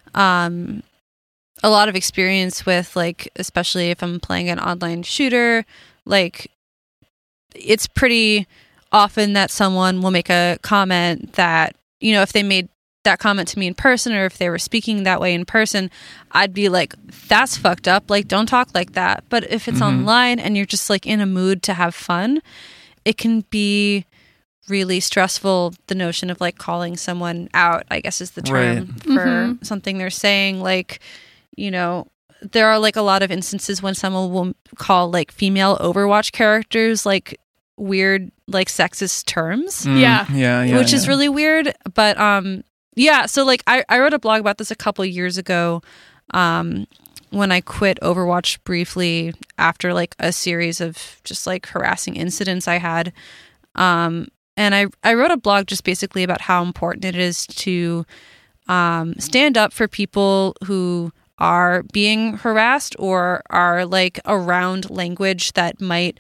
um, a lot of experience with, like, especially if I'm playing an online shooter. Like, it's pretty often that someone will make a comment that, you know, if they made that comment to me in person, or if they were speaking that way in person, I'd be like, that's fucked up. Like, don't talk like that. But if it's Mm-hmm. online and you're just like in a mood to have fun, it can be really stressful. The notion of like calling someone out, I guess, is the term Right. for Mhm. something they're saying. Like, you know, there are like a lot of instances when someone will call like female Overwatch characters like weird, like sexist terms, Mm, Yeah. yeah, yeah, which is yeah. really weird. But um, yeah. So like, I I wrote a blog about this a couple years ago. Um, when I quit Overwatch briefly after like a series of just like harassing incidents I had. Um, and I, I wrote a blog just basically about how important it is to um, stand up for people who are being harassed or are like around language that might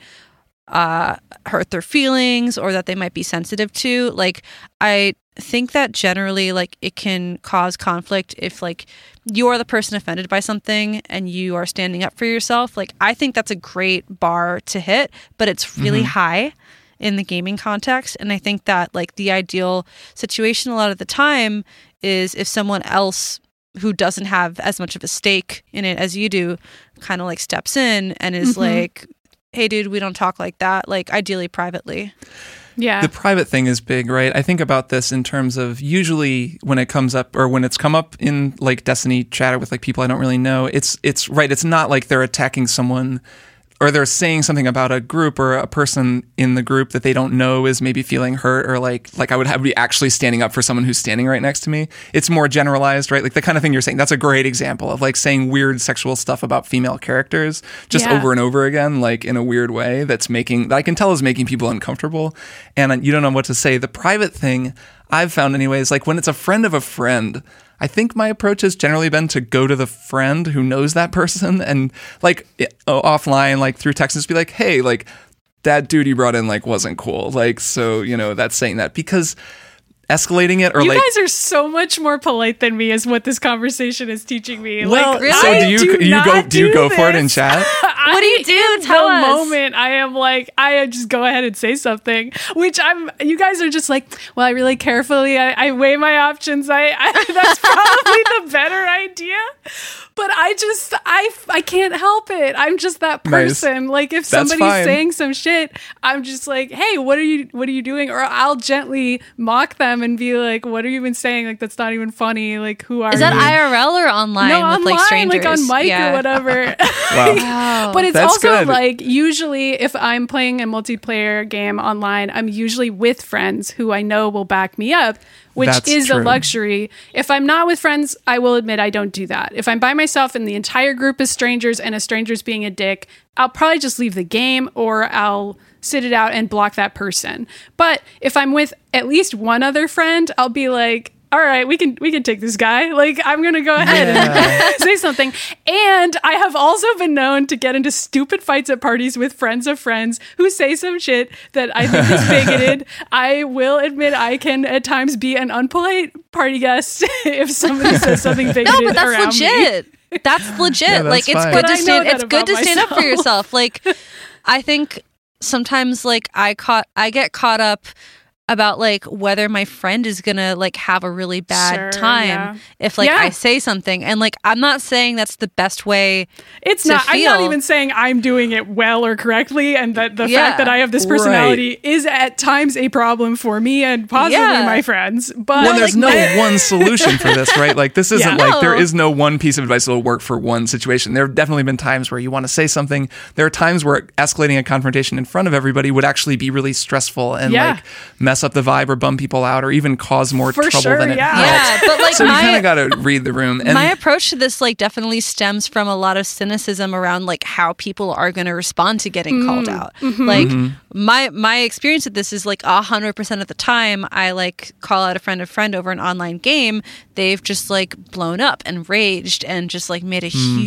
uh, hurt their feelings or that they might be sensitive to. Like, I think that generally, like, it can cause conflict if like you are the person offended by something and you are standing up for yourself. Like, I think that's a great bar to hit, but it's really Mm-hmm. high in the gaming context. And I think that like the ideal situation a lot of the time is if someone else who doesn't have as much of a stake in it as you do kind of like steps in and is Mhm. like, hey dude, we don't talk like that, like ideally privately. Yeah. The private thing is big, right? I think about this in terms of usually when it comes up, or when it's come up in like Destiny chatter with like people I don't really know, it's it's right. It's not like they're attacking someone, or they're saying something about a group or a person in the group that they don't know is maybe feeling hurt, or like like I would have be actually standing up for someone who's standing right next to me. It's more generalized, right? Like the kind of thing you're saying. That's a great example of like saying weird sexual stuff about female characters just Yeah. over and over again, like in a weird way that's making, that I can tell is making people uncomfortable, and you don't know what to say. The private thing I've found anyways, like when it's a friend of a friend, I think my approach has generally been to go to the friend who knows that person and like oh, offline, like through text, and just be like, hey, like that dude you brought in like wasn't cool. Like, so, you know, that's saying that, because escalating it or you like guys are so much more polite than me is what this conversation is teaching me. Well, like, really? I so do you do you go not do you do go this. for it in chat? What do you do? In Tell the us. moment I am like, I just go ahead and say something, which I'm, you guys are just like, well, I really carefully, I, I weigh my options. I, I that's probably the better idea. But I just, I, I can't help it. I'm just that person. Nice. Like if That's somebody's fine. saying some shit, I'm just like, hey, what are you, what are you doing? Or I'll gently mock them and be like, what are you even saying? Like, that's not even funny. Like, who are Is that you? I R L or online No, with online, like strangers? like on mic Yeah. or whatever. Wow. But it's That's also good. like usually if I'm playing a multiplayer game online, I'm usually with friends who I know will back me up, which That's is true. a luxury. If I'm not with friends, I will admit I don't do that. If I'm by myself and the entire group is strangers and a stranger's being a dick, I'll probably just leave the game or I'll sit it out and block that person. But if I'm with at least one other friend, I'll be like, all right, we can we can take this guy. Like, I'm gonna go ahead Yeah. and say something. And I have also been known to get into stupid fights at parties with friends of friends who say some shit that I think is bigoted. I will admit I can at times be an unpolite party guest if somebody says something bigoted. No, but that's around legit. That's legit. Yeah, that's like it's fine. good But to I know stand. that It's good about to stand up for myself. yourself. Like, I think sometimes like I caught I get caught up about like whether my friend is gonna like have a really bad Sure, time yeah. if like Yeah. I say something, and like I'm not saying that's the best way. It's to not. I'm not feel. even saying I'm doing it well or correctly, and that the Yeah. fact that I have this personality is at times a problem for me and possibly Yeah. my friends. But Well, there's like, no one solution for this, right? Like this isn't Yeah. like there No. is no one piece of advice that will work for one situation. There have definitely been times where you want to say something. There are times where escalating a confrontation in front of everybody would actually be really stressful and Yeah. like mess up the vibe or bum people out or even cause more For trouble sure, than it yeah. helps. Yeah, but like So you kind my of got to read the room. And my approach to this like definitely stems from a lot of cynicism around like how people are going to respond to getting called out. Like my my experience with this is like a hundred percent of the time I like call out a friend of friend over an online game, they've just like blown up and raged and just like made a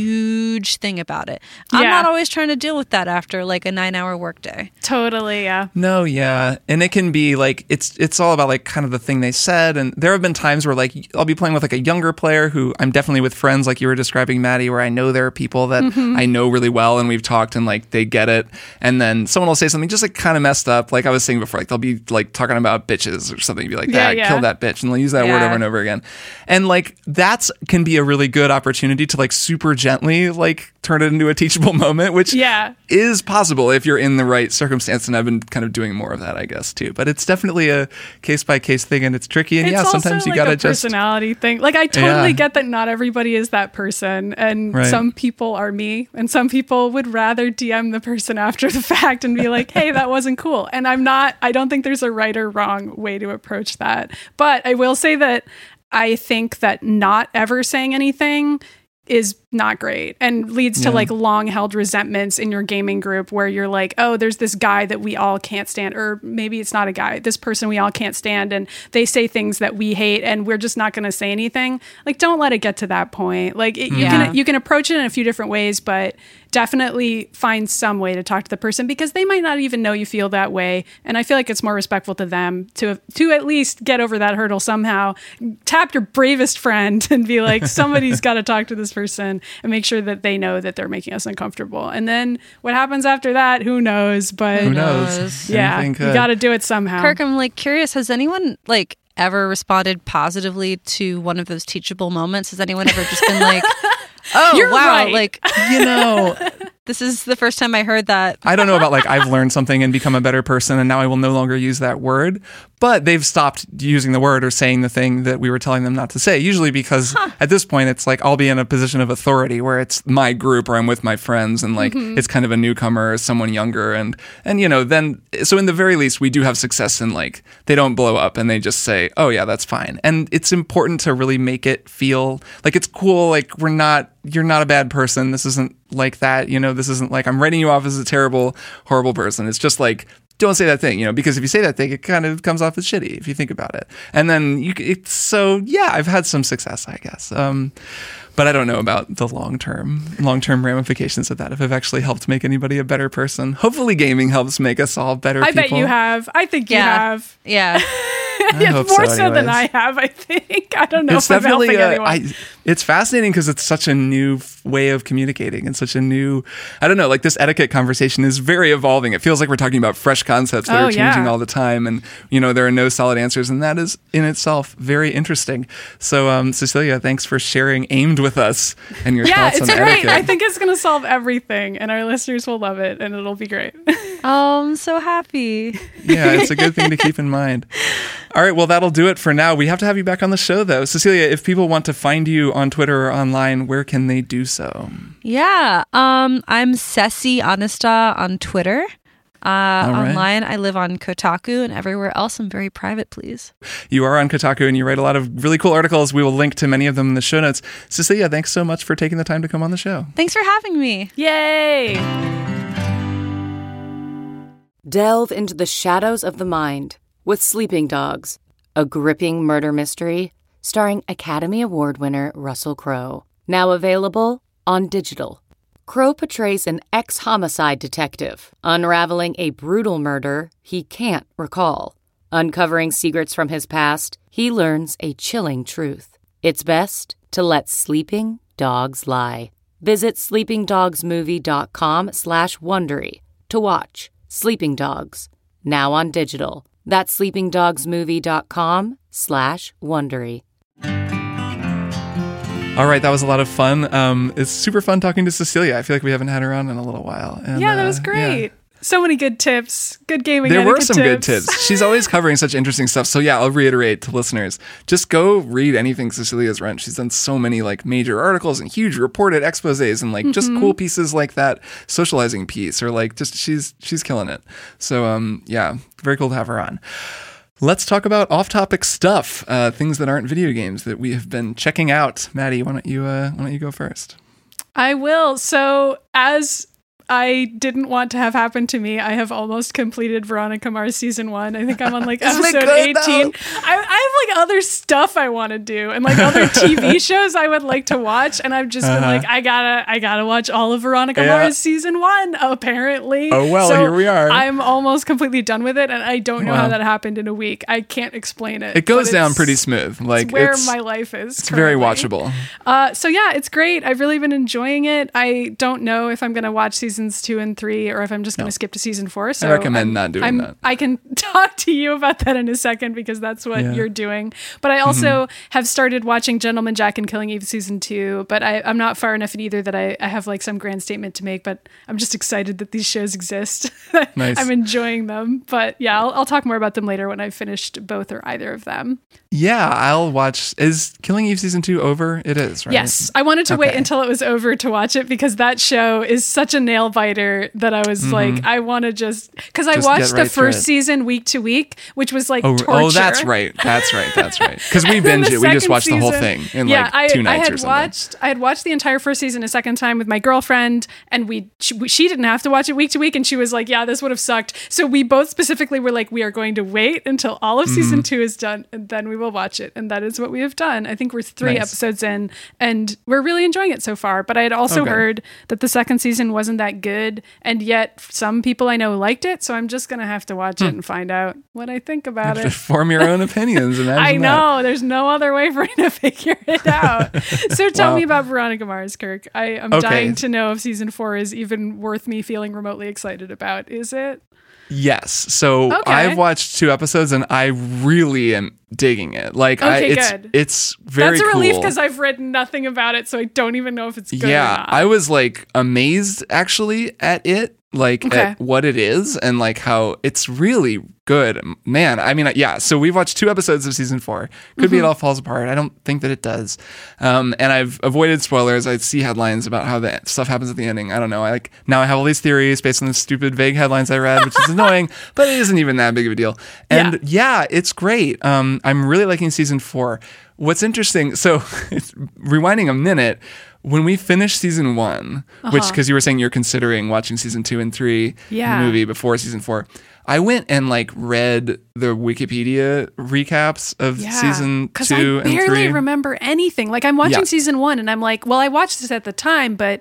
huge thing about it. I'm Yeah. not always trying to deal with that after like a nine hour workday. totally, yeah. No, yeah. And it can be like it's it's all about like kind of the thing they said. And there have been times where like I'll be playing with like a younger player who I'm definitely with friends like you were describing, Maddie, where I know there are people that I know really well and we've talked and like they get it. And then someone will say something just like kind of messed up. Like I was saying before, like they'll be like talking about bitches or something, be like, Yeah, that yeah. kill that bitch, and they'll use that word Yeah. over and over again. And like that's can be a really good opportunity to like super gently like turn it into a teachable moment, which Yeah. is possible if you're in the right circumstance. And I've been kind of doing more of that, I guess, too. But it's definitely a case by case thing, and it's tricky. And It's yeah, also sometimes you like gotta a just personality thing. Like I totally Yeah. get that not everybody is that person, and Right. some people are me, and some people would rather D M the person after the fact and be like, "Hey, that wasn't cool." And I'm not. I don't think there's a right or wrong way to approach that. But I will say that I think that not ever saying anything is not great and leads to Yeah. like long held resentments in your gaming group where you're like, oh, there's this guy that we all can't stand, or maybe it's not a guy, this person we all can't stand, and they say things that we hate and we're just not going to say anything. Like, don't let it get to that point. Like it, you Yeah. can you can approach it in a few different ways, but definitely find some way to talk to the person because they might not even know you feel that way. And I feel like it's more respectful to them to to at least get over that hurdle somehow. Tap your bravest friend and be like, somebody's got to talk to this person and make sure that they know that they're making us uncomfortable. And then what happens after that, who knows? But who knows? knows? yeah, Anything you could. got to do it somehow. Kirk, I'm like curious, has anyone like ever responded positively to one of those teachable moments? Has anyone ever just been like, oh, You're wow, right. like You know, this is the first time I heard that. I don't know about like I've learned something and become a better person and now I will no longer use that word, but they've stopped using the word or saying the thing that we were telling them not to say, usually because at this point it's like I'll be in a position of authority where it's my group or I'm with my friends and like it's kind of a newcomer or someone younger and and you know then so in the very least we do have success in like they don't blow up and they just say, oh yeah, that's fine. And it's important to really make it feel like it's cool, like we're not you're not a bad person. This isn't like that, you know, this isn't like I'm writing you off as a terrible, horrible person. It's just like, don't say that thing, you know, because if you say that thing, it kind of comes off as shitty if you think about it. And then you, it's so, yeah, I've had some success, I guess. Um, but I don't know about the long-term, long-term ramifications of that, if I've actually helped make anybody a better person. Hopefully gaming helps make us all better I people. bet you have. I think you Yeah. have. Yeah. yeah, hope more so so than anyways. I have, I think. I don't know It's if I'm definitely helping uh, anyone. I, it's fascinating because it's such a new f- way of communicating and such a new, I don't know, like this etiquette conversation is very evolving. It feels like we're talking about fresh concepts that Oh, are changing yeah. all the time. And, you know, there are no solid answers. And that is in itself very interesting. So, um, Cecilia, thanks for sharing Aimed with us and your yeah, thoughts it's on great. etiquette. I think it's going to solve everything, and our listeners will love it, and it'll be great. Oh, I'm so happy. Yeah, it's a good thing to keep in mind. All right, well, that'll do it for now. We have to have you back on the show, though. Cecilia, if people want to find you on Twitter or online, where can they do so? Yeah, um, I'm Ceci Honesta on Twitter. Uh, right. Online, I live on Kotaku, and everywhere else, I'm very private, please. You are on Kotaku, and you write a lot of really cool articles. We will link to many of them in the show notes. Cecilia, thanks so much for taking the time to come on the show. Thanks for having me. Yay! Delve into the shadows of the mind with Sleeping Dogs, a gripping murder mystery starring Academy Award winner Russell Crowe. Now available on digital. Crowe portrays an ex-homicide detective unraveling a brutal murder he can't recall. Uncovering secrets from his past, he learns a chilling truth. It's best to let sleeping dogs lie. Visit sleepingdogsmovie.com slash Wondery to watch Sleeping Dogs, now on digital. That's sleepingdogsmovie.com slash Wondery. All right, that was a lot of fun. Um, it's super fun talking to Cecilia. I feel like we haven't had her on in a little while. And, yeah, that was uh, great. yeah. So many good tips. Good gaming There were etiquette some good tips. tips. She's always covering such interesting stuff. So yeah, I'll reiterate to listeners, just go read anything Cecilia's written. She's done so many like major articles and huge reported exposés and like just Mhm. cool pieces like that socializing piece or like just she's she's killing it. So um yeah, very cool to have her on. Let's talk about off-topic stuff, uh, things that aren't video games that we have been checking out. Maddie, why don't you uh, why don't you go first? I will. So, as I didn't want to have happen to me, I have almost completed Veronica Mars season one. I think I'm on like Isn't it episode good, eighteen. though? I, I have like other stuff I want to do and like other T V shows I would like to watch. And I've just been Uh-huh. like, I gotta, I gotta watch all of Veronica Yeah. Mars season one, apparently. Oh, well, So here we are. I'm almost completely done with it. And I don't know Wow. how that happened in a week. I can't explain it. It goes but down it's- pretty smooth. Like it's where it's, my life is. it's very currently. watchable. Uh, so yeah, it's great. I've really been enjoying it. I don't know if I'm going to watch seasons two and three or if I'm just going to skip to season four. So recommend I'm- not doing I'm- that. I can talk to you about that in a second because that's what Yeah. you're doing. But I also have started watching Gentleman Jack and Killing Eve season two, but I, I'm not far enough in either that I, I have like some grand statement to make, but I'm just excited that these shows exist. Nice. I'm enjoying them. But yeah, I'll, I'll talk more about them later when I've finished both or either of them. Yeah, I'll watch. Is Killing Eve season two over? It is, right? Yes, I wanted to wait Okay. until it was over to watch it because that show is such a nail biter that I was Mhm. like, I want to just because I Just watched get the right through first it. season week to week, which was like Oh, torture. oh, that's right. That's right. That's right. Because we And then binged the it. We just second watched the whole season- thing in yeah, like I, two I nights had or something. watched. I had watched the entire first season a second time with my girlfriend, and we she, she didn't have to watch it week to week, and she was like, "Yeah, this would have sucked." So we both specifically were like, "We are going to wait until all of season Mhm. two is done, and then we will watch it." And that is what we have done. I think we're three Nice. episodes in, and we're really enjoying it so far. But I had also Okay. heard that the second season wasn't that good, and yet some people I know liked it. So I'm just gonna have to watch it Hmm. and find out what I think about Have it. to form your own opinions. Imagine I that. know. There's no other way for me to figure it out. So tell Wow. me about Veronica Mars, Kirk. I am Okay. dying to know if season four is even worth me feeling remotely excited about. Is it? Yes. So Okay. I've watched two episodes and I really am digging it. Like, I, Okay, it's good. it's very That's a relief cool. because I've read nothing about it, so I don't even know if it's good or Yeah, not. I was like amazed actually at it, like Okay. at what it is and like how it's really good. Man, I mean, yeah. So we've watched two episodes of season four. Could be it Mhm. all falls apart. I don't think that it does. Um, and I've avoided spoilers. I see headlines about how that stuff happens at the ending. I don't know. I like now I have all these theories based on the stupid vague headlines I read, which is annoying, but it isn't even that big of a deal. And yeah, it's great. Um, I'm really liking season four. What's interesting, so it's, rewinding a minute, when we finished season one, which Uh-huh. because you were saying you're considering watching season two and three, Yeah. the movie before season four, I went and like read the Wikipedia recaps of Yeah, season because two I and barely three. remember anything. Like I'm watching Yeah. season one, and I'm like, well, I watched this at the time, but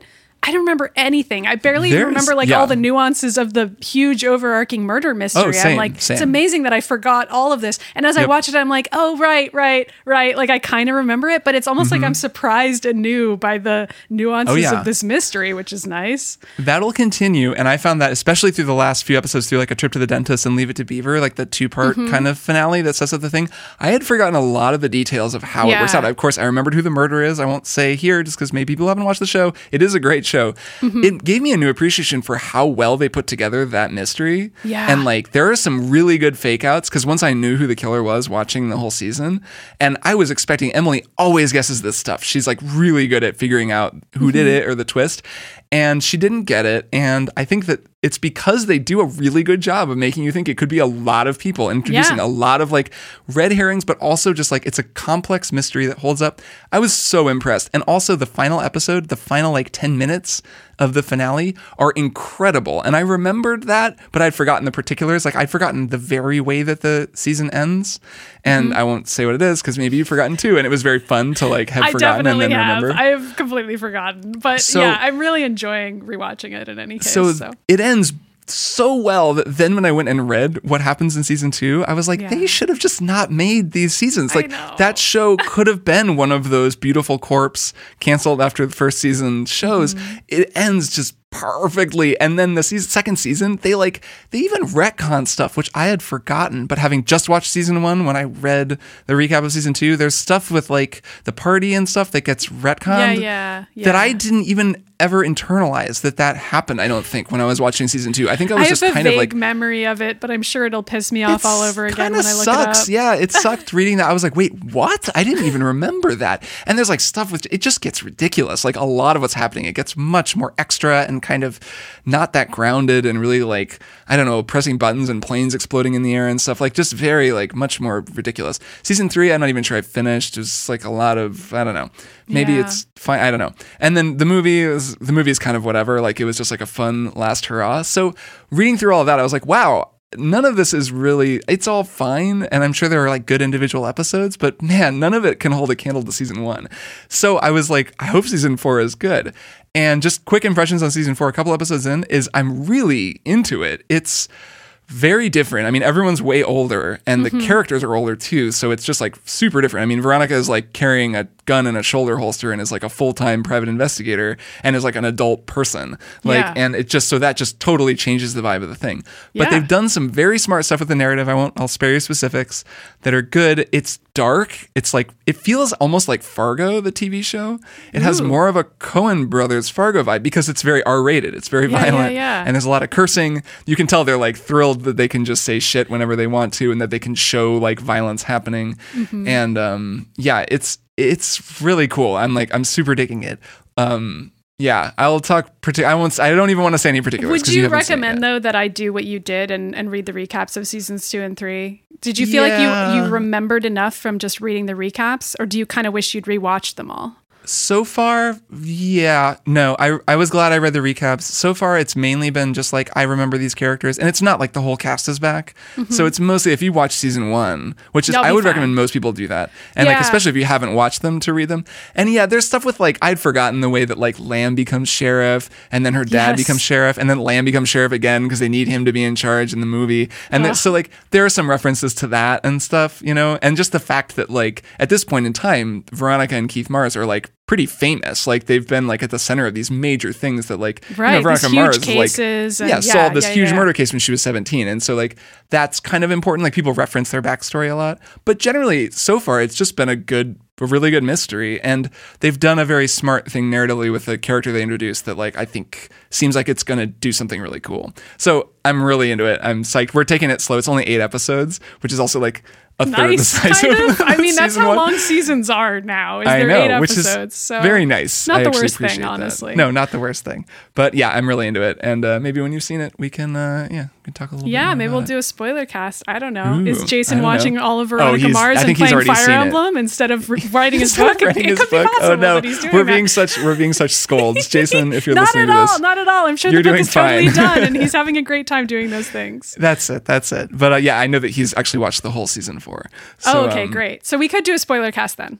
I don't remember anything. I barely There's, even remember like yeah. all the nuances of the huge overarching murder mystery. Oh, same, I'm like, same. it's amazing that I forgot all of this. And as I Yep. watch it, I'm like, oh, right, right, right. Like I kind of remember it, but it's almost Mhm. like I'm surprised anew by the nuances Oh, yeah. of this mystery, which is nice. That'll continue. And I found that, especially through the last few episodes, through like A Trip to the Dentist and Leave It to Beaver, like the two part Mhm. kind of finale that sets up the thing, I had forgotten a lot of the details of how it works Yeah. out. Of course, I remembered who the murderer is. I won't say here just because maybe people haven't watched the show. It is a great show. Mhm. It gave me a new appreciation for how well they put together that mystery. Yeah. And like, there are some really good fake outs because once I knew who the killer was watching the whole season, and I was expecting, Emily always guesses this stuff. She's like really good at figuring out who did Mhm. it or the twist. And she didn't get it. And I think that it's because they do a really good job of making you think it could be a lot of people, introducing Yeah. a lot of like red herrings, but also just like it's a complex mystery that holds up. I was so impressed. And also the final episode, the final like ten minutes of the finale are incredible. And I remembered that, but I'd forgotten the particulars. Like I'd forgotten the very way that the season ends. And Mhm. I won't say what it is because maybe you've forgotten too. And it was very fun to like have I forgotten and definitely then have. remember. I have completely forgotten. But So- yeah, I'm really enjoying rewatching it in any case. So, So, it ends so well that then when I went and read what happens in season two, I was like, Yeah. they should have just not made these seasons. I Like know. that show could have been one of those Beautiful Corpse canceled after the first season shows. Mm-hmm. It ends just perfectly. And then the season, second season, they like, they even retcon stuff, which I had forgotten. But having just watched season one, when I read the recap of season two, there's stuff with like the party and stuff that gets retconned yeah, yeah, that yeah. I didn't even ever internalize that that happened. I don't think when I was watching season two. I think I I was have just a kind vague of like, memory of it, but I'm sure it'll piss me off all over again kinda when I look sucks. it up. Yeah, it sucked reading that. I was like, wait, what? I didn't even remember that. And there's like stuff with it just gets ridiculous. Like a lot of what's happening, it gets much more extra and kind of not that grounded and really like, I don't know, pressing buttons and planes exploding in the air and stuff. Like just very like much more ridiculous. Season three, I'm not even sure I finished. There's like a lot of, I don't know. Maybe Yeah. it's fine. I don't know. And then the movie is the movie is kind of whatever. Like it was just like a fun last hurrah. So reading through all of that, I was like, wow, none of this is really, it's all fine. And I'm sure there are like good individual episodes, but man, none of it can hold a candle to season one. So I was like, I hope season four is good. And just quick impressions on season four, a couple episodes in, is I'm really into it. It's very different. I mean, everyone's way older and the Mhm. characters are older too. So it's just like super different. I mean, Veronica is like carrying a gun in a shoulder holster and is like a full-time private investigator and is like an adult person. Like, Yeah. and it just, so that just totally changes the vibe of the thing. But Yeah. they've done some very smart stuff with the narrative. I won't, I'll spare you specifics that are good. It's dark. It's like, it feels almost like Fargo, the T V show. It has Ooh. more of a Coen Brothers Fargo vibe because it's very R-rated. It's very Yeah, yeah, violent. yeah. And there's a lot of cursing. You can tell they're like thrilled that they can just say shit whenever they want to and that they can show like violence happening. Mhm. And um, yeah, it's it's really cool. I'm like I'm super digging it. Um, yeah, I'll talk. Partic- I won't. I don't even want to say any particulars. Would 'cause you, haven't seen it recommend yet. though that I do what you did and, and read the recaps of seasons two and three? Did you feel Yeah. like you you remembered enough from just reading the recaps, or do you kind of wish you'd rewatched them all? So far, yeah, no, I I was glad I read the recaps. So far, it's mainly been just like I remember these characters, and it's not like the whole cast is back. Mhm. So it's mostly if you watch season one, which is You'll I be would fine. recommend most people do that, and like Yeah. especially if you haven't watched them to read them. And yeah, there's stuff with like I'd forgotten the way that like Lamb becomes sheriff, and then her dad Yes. becomes sheriff, and then Lamb becomes sheriff again because they need him to be in charge in the movie. And then, Ugh. so like there are some references to that and stuff, you know, and just the fact that like at this point in time, Veronica and Keith Mars are like pretty famous. Like they've been like at the center of these major things that like you Right, know, these Veronica huge Mars cases is and- like yeah, yeah, solved this yeah, huge yeah. murder case when she was seventeen. And so like that's kind of important. Like people reference their backstory a lot. But generally so far it's just been a good a really good mystery, and they've done a very smart thing narratively with the character they introduced that like I think seems like it's going to do something really cool. So I'm really into it. I'm psyched. We're taking it slow. It's only eight episodes, which is also like a third Nice, the size kind of. of I mean, that's season how one. long seasons are now. Is I there know, eight which is episodes? so very nice. Not I the actually worst appreciate thing, that. honestly. No, not the worst thing. But yeah, I'm really into it. And uh, maybe when you've seen it, we can uh, yeah, we can talk a little bit Yeah, more maybe about we'll it. do a spoiler cast. I don't know. Ooh, Is I Jason don't watching know. all of Oh, Veronica he's- Mars I and think he's playing already Fire seen it. Emblem instead of re- writing his Stop book? writing It his could be book. possible Oh no, that he's doing we're that. being such we're being such scolds. Jason, if you're Not listening at to all. this, Not at all. I'm sure you're the book doing is totally fine. done, and he's having a great time doing those things. That's it. That's it. But uh, yeah, I know that he's actually watched the whole season four. So, oh, okay, um, great. So we could do a spoiler cast then.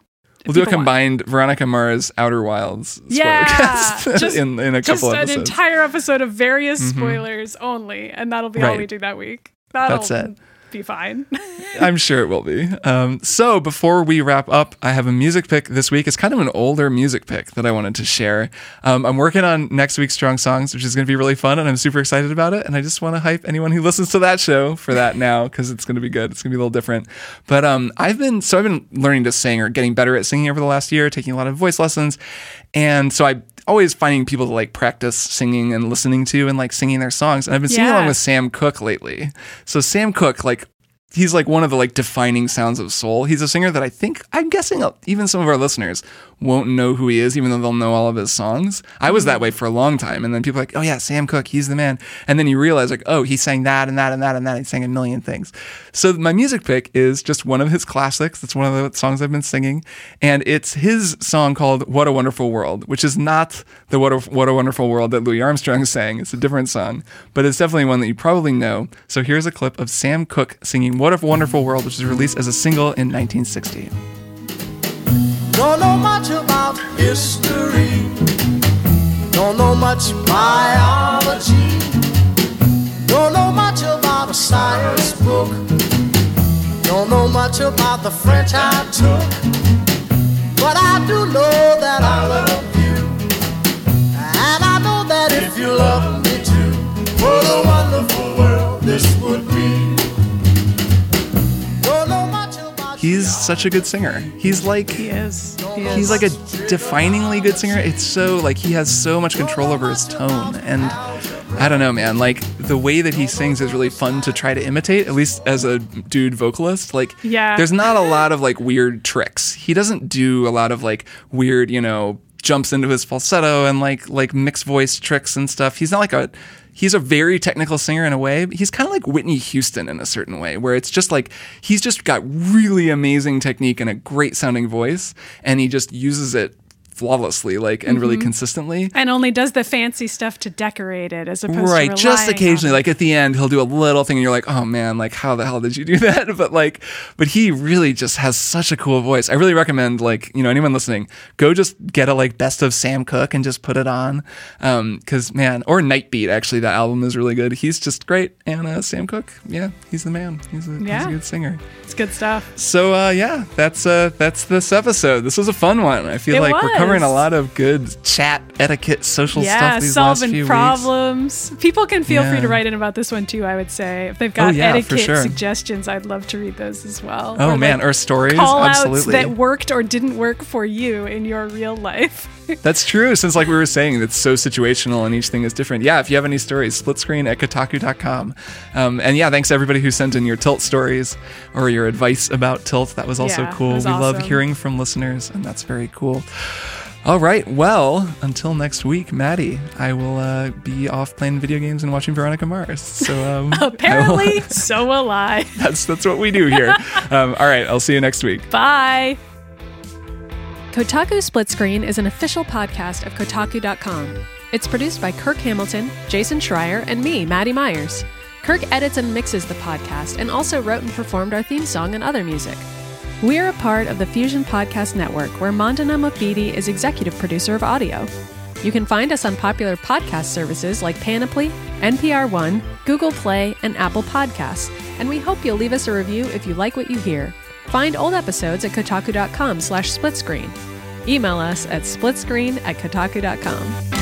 We'll do a People want- combined Veronica Mars Outer Wilds spoiler Yeah, cast just- in, in a couple Just an episodes. entire episode of various Mhm. spoilers only, and that'll be all Right. we do that week. That'll That's it. be fine. I'm sure it will be. Um, so before we wrap up, I have a music pick this week. It's kind of an older music pick that I wanted to share. Um, I'm working on next week's Strong Songs, which is going to be really fun, and I'm super excited about it. And I just want to hype anyone who listens to that show for that now, because it's going to be good. It's going to be a little different. But um, I've been so I've been learning to sing or getting better at singing over the last year, taking a lot of voice lessons, and so I. always finding people to like practice singing and listening to and like singing their songs. And I've been singing Yeah. along with Sam Cooke lately. So Sam Cooke, like, he's like one of the like defining sounds of soul. He's a singer that I think, I'm guessing even some of our listeners won't know who he is, even though they'll know all of his songs. I was that way for a long time. And then people are like, oh yeah, Sam Cooke, he's the man. And then you realize like, oh, he sang that and that and that and that. He sang a million things. So my music pick is just one of his classics. It's one of the songs I've been singing. And it's his song called What a Wonderful World, which is not the What a, what a Wonderful World that Louis Armstrong sang. It's a different song, but it's definitely one that you probably know. So here's a clip of Sam Cooke singing What a Wonderful World, which was released as a single in nineteen sixty. Don't know much about history. Don't know much biology. Don't know much about a science book. Don't know much about the French I took. But I do know that I love you. And I know that if you love me too, what a wonderful world this would be. Don't know much about He's such a good singer. He's like he is. He is. He's like a definingly good singer. It's so like he has so much control over his tone, and I don't know, man. Like the way that he sings is really fun to try to imitate, at least as a dude vocalist. Like, Yeah. there's not a lot of like weird tricks. He doesn't do a lot of like weird, you know, jumps into his falsetto and like like mixed voice tricks and stuff. He's not like a He's a very technical singer in a way. He's kind of like Whitney Houston in a certain way, where it's just like he's just got really amazing technique and a great sounding voice, and he just uses it flawlessly, like, and really Mhm. consistently. And only does the fancy stuff to decorate it, as opposed Right, to just relying occasionally, on it. like at the end, he'll do a little thing, and you're like, "Oh man, like how the hell did you do that?" But like, but he really just has such a cool voice. I really recommend, like, you know, anyone listening, go just get a like best of Sam Cooke and just put it on, um, because man, or Nightbeat, actually, that album is really good. He's just great, and uh, Sam Cooke, yeah, he's the man. He's a, he's Yeah. a good singer. It's good stuff. So uh, yeah, that's uh, that's this episode. This was a fun one. I feel It like we're covering a was. lot of good chat etiquette, social Yeah, stuff these last solving few weeks. problems. People can feel free Yeah. to write in about this one too, I would say. If they've Oh, got yeah, for etiquette sure. suggestions, I'd love to read those as well. Oh, Or, man, like, or stories, call-outs absolutely. that worked or didn't work for you in your real life. That's true, since like we were saying, it's so situational and each thing is different. Yeah, if you have any stories, splitscreen at kotaku dot com. Um, and yeah, thanks to everybody who sent in your Tilt stories or your advice about Tilt. That was also Yeah, cool. it was we love awesome. hearing from listeners, and that's very cool. All right, well, until next week, Maddie, I will uh, be off playing video games and watching Veronica Mars. So um, I will- Apparently, so will I. that's that's what we do here. Um, all right, I'll see you next week. Bye. Kotaku Split Screen is an official podcast of kotaku dot com. It's produced by Kirk Hamilton, Jason Schreier, and me, Maddie Myers. Kirk edits and mixes the podcast and also wrote and performed our theme song and other music. We are a part of the Fusion Podcast Network, where Mandana Mofidi is executive producer of audio. You can find us on popular podcast services like Panoply, N P R One, Google Play, and Apple Podcasts, and we hope you'll leave us a review if you like what you hear. Find old episodes at kotaku dot com slash splitscreen. Email us at splitscreen at kotaku dot com.